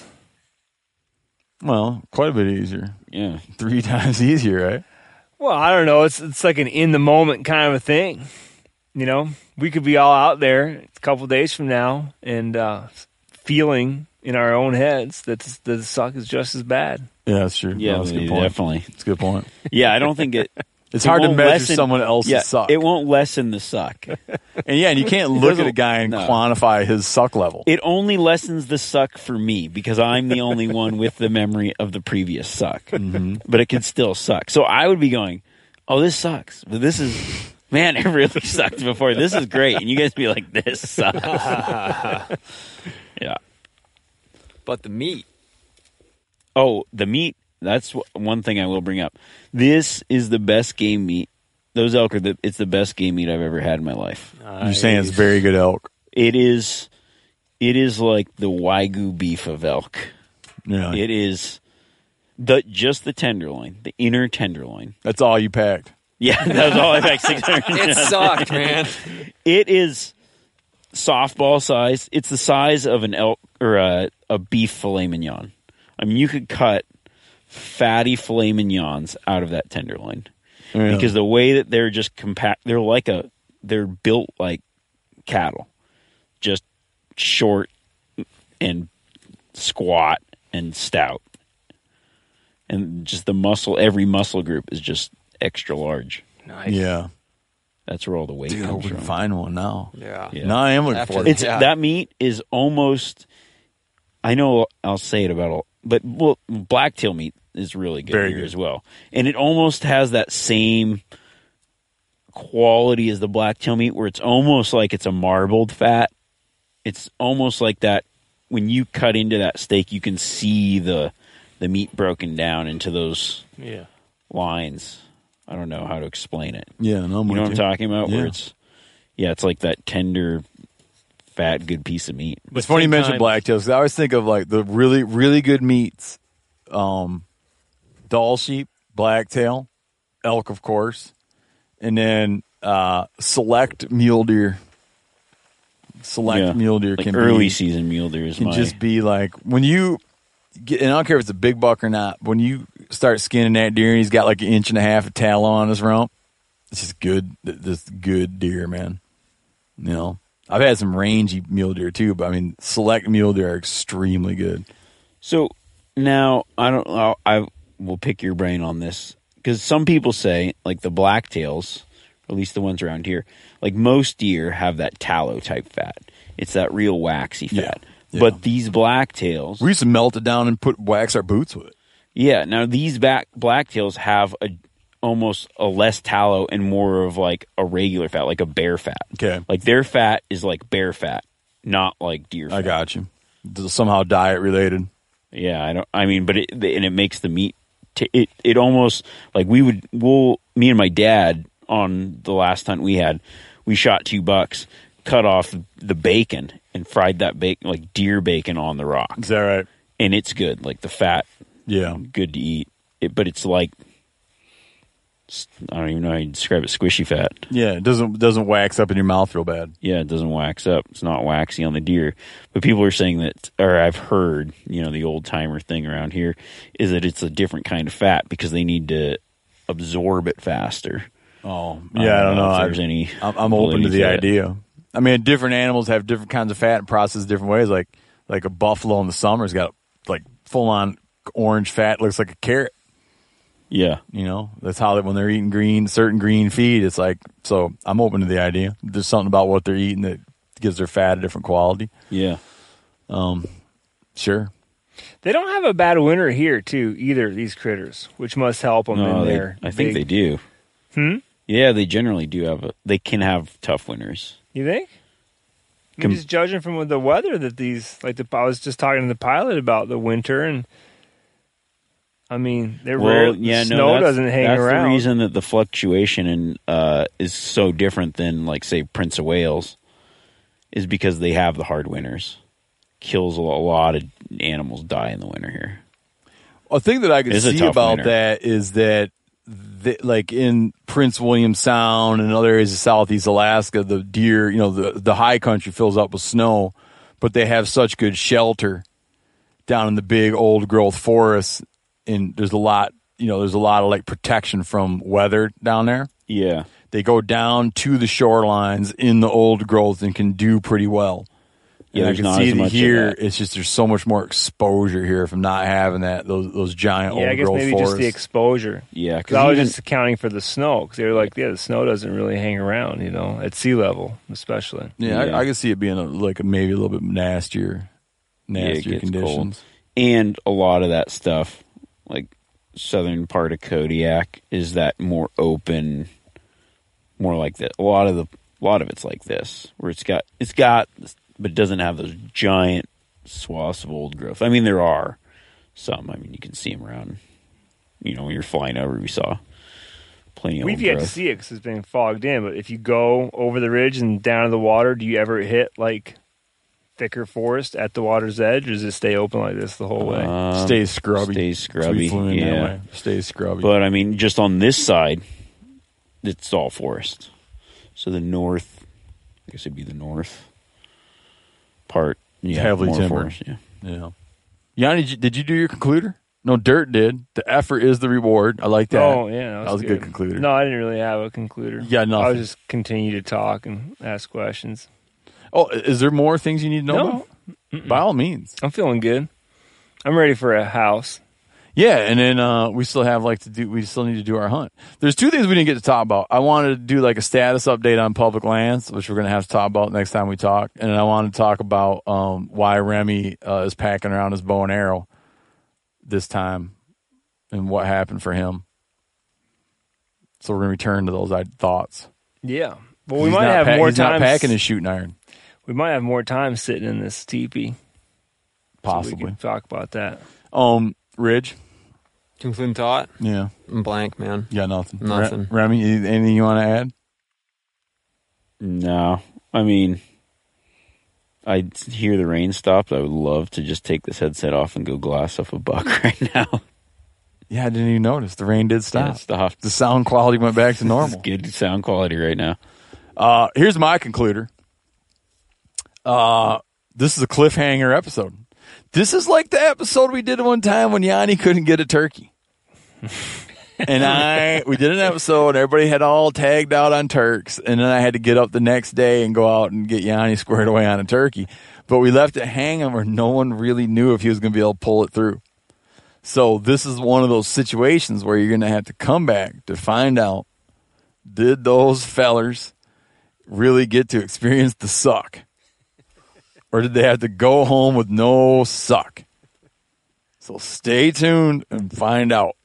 Well, quite a bit easier. Yeah. Three times easier, right? Well, I don't know. It's it's like an in the moment kind of a thing. You know, we could be all out there a couple days from now and uh, feeling in our own heads that the, the suck is just as bad. Yeah, that's true. Yeah, No, that's a good point. definitely. That's a good point. Yeah, I don't think it. It's It hard to won't measure lessen- someone else's yeah, suck. It won't lessen the suck. And yeah, and you can't look at a doesn't- guy and no. quantify his suck level. It only lessens the suck for me because I'm the only one with the memory of the previous suck. Mm-hmm. But it can still suck. So I would be going, oh, this sucks. But this is, man, it really sucked before. This is great. And you guys be like, this sucks. Yeah. But the meat. Oh, the meat. That's wh- one thing I will bring up. This is the best game meat. Those elk are the, it's the best game meat I've ever had in my life. You're saying it's very good elk. It is, it is like the Wagyu beef of elk. Yeah. It is the just the tenderloin, the inner tenderloin. That's all you packed. Yeah, that was all I packed. Six hundred. It sucked, man. It is softball size. It's the size of an elk or a, a beef filet mignon. I mean, you could cut fatty filet mignons out of that tenderloin Yeah. because the way that they're just compact, they're like a, they're built like cattle, just short and squat and stout, and just the muscle. Every muscle group is just extra large. Nice. Yeah. That's where all the weight Dude, I hope comes we can from. find one now. Yeah. Yeah. No, I am looking After forward to It's it. Yeah. that meat is almost. I know I'll say it about all, but well, blacktail meat is really good Very here good. as well, and it almost has that same quality as the blacktail meat, where it's almost like it's a marbled fat. It's almost like that when you cut into that steak, you can see the the meat broken down into those Yeah. lines. I don't know how to explain it. Yeah, no, I'm You know with what I'm talking about? Yeah. Where it's yeah, it's like that tender, fat, good piece of meat. It's funny you same mentioned time- blacktails because I always think of like the really, really good meats. Um, Dall sheep, blacktail, elk, of course, and then uh, select mule deer. Select Yeah. mule deer Like can early be, season mule deer is can my just be like when you get, and I don't care if it's a big buck or not. When you start skinning that deer and he's got like an inch and a half of tallow on his rump, it's just good, just good deer, man. You know, I've had some rangy mule deer too, but I mean, select mule deer are extremely good. So now I don't know. I will pick your brain on this because some people say like the blacktails, or at least the ones around here, like most deer have that tallow type fat. It's that real waxy Yeah, fat. yeah. But these blacktails, We used to melt it down and put wax our boots with it. yeah. Now these back blacktails have a almost a less tallow and more of like a regular fat, like a bear fat. Okay. Like their fat is like bear fat, not like deer fat. I got you. Somehow diet related. Yeah, I don't. I mean, but it and it makes the meat. T- it it almost like we would. We'll me and my dad on the last hunt we had. We shot two bucks, cut off the bacon, and fried that bacon like deer bacon on the rock, Is that right? and it's good. Like the fat, Yeah. good to eat. It, but it's like I don't even know how you describe it. Squishy fat. Yeah. It doesn't doesn't wax up in your mouth real bad. Yeah, it doesn't wax up. It's not waxy on the deer. But people are saying that, or I've heard, you know, the old timer thing around here is that it's a different kind of fat because they need to absorb it faster. Oh, yeah. I don't know. if I- there's any. I'm, I'm open to validity the that. idea. I mean, different animals have different kinds of fat and processed different ways. Like like a buffalo in the summer's got like full on orange fat, looks like a carrot. Yeah. You know, that's how they, when they're eating green, certain green feed, it's like, so I'm open to the idea. There's something about what they're eating that gives their fat a different quality. Yeah. Sure. They don't have a bad winter here, too, either, these critters, which must help them No, in they, there. I think they do. Hmm? Yeah, they generally do have a. They can have tough winters. You think? I'm Com- just judging from the weather that these, like the, I was just talking to the pilot about the winter, and I mean, they're rare. Well, yeah, snow no, that's, doesn't hang that's around. the reason that the fluctuation in uh, is so different than, like, say, Prince of Wales, is because they have the hard winters. Kills a lo- a lot of animals die in the winter here. A thing that I could It's a see tough about winter. that is that, the, like in Prince William Sound and other areas of Southeast Alaska, the deer, you know, the, the high country fills up with snow, but they have such good shelter down in the big old growth forests. And there's a lot, you know, there's a lot of like protection from weather down there. Yeah. They go down to the shorelines in the old growth and can do pretty well. Yeah, and I there's can not see as that much of here. that. It's just there's so much more exposure here from not having that those those giant Yeah, old I guess growth maybe forests. just the exposure. Yeah, Because I was even- just accounting for the snow. Because they were like, yeah, the snow doesn't really hang around, you know, at sea level, especially. yeah, Yeah. I, I can see it being a, like a, maybe a little bit nastier, Yeah, it nastier gets conditions. cold. And a lot of that stuff, like southern part of Kodiak, is that more open, more like that. A lot of the, a lot of it's like this, where it's got, it's got, but it doesn't have those giant swaths of old growth. I mean, there are some. I mean, you can see them around. You know, when you're flying over, we saw plenty of We've old yet growth. to see it because it's been fogged in. But if you go over the ridge and down to the water, do you ever hit like thicker forest at the water's edge, or does it stay open like this the whole way? Um, Stays scrubby. Stays So we scrubby. flew in that Yeah. way. Stays scrubby. But I mean, just on this side, it's all forest. So the north, I guess it'd be the north part. Yeah, Heavily more timbered. forest, yeah. yeah. Yanni, did you, did you do your concluder? No, Dirt did. The effort is the reward. I like that. Oh yeah, that That was a good concluder. No, I didn't really have a concluder. Yeah, nothing. I was just continue to talk and ask questions. Oh, is there more things you need to know No. about? By all means. I'm feeling good. I'm ready for a house. Yeah, and then uh, we still have like to do. We still need to do our hunt. There's two things we didn't get to talk about. I wanted to do like a status update on public lands, which we're going to have to talk about next time we talk. And then I wanted to talk about um, why Remy uh, is packing around his bow and arrow this time, and what happened for him. So we're going to return to those uh, thoughts. Yeah. Well, we He's might not have pack- more He's time. not packing his shooting iron, We might have more time sitting in this teepee. So we possibly. can talk about that. Um, Ridge. Concluding thought? Yeah, I'm blank, man. you got nothing. Nothing. Re- Remy, anything you want to add? No, I mean, I hear the rain stopped. I would love to just take this headset off and go glass off a buck right now. Yeah, I didn't even notice. The rain did stop. Yeah, it stopped. The sound quality went back to normal. Good sound quality right now. Uh, here's my concluder. Uh, this is a cliffhanger episode. This is like the episode we did one time when Yanni couldn't get a turkey. And I, we did an episode, everybody had all tagged out on turks, and then I had to get up the next day and go out and get Yanni squared away on a turkey. But we left it hanging where no one really knew if he was going to be able to pull it through. So this is one of those situations where you're going to have to come back to find out, did those fellers really get to experience the suck? Or did they have to go home with no suck? So stay tuned and find out.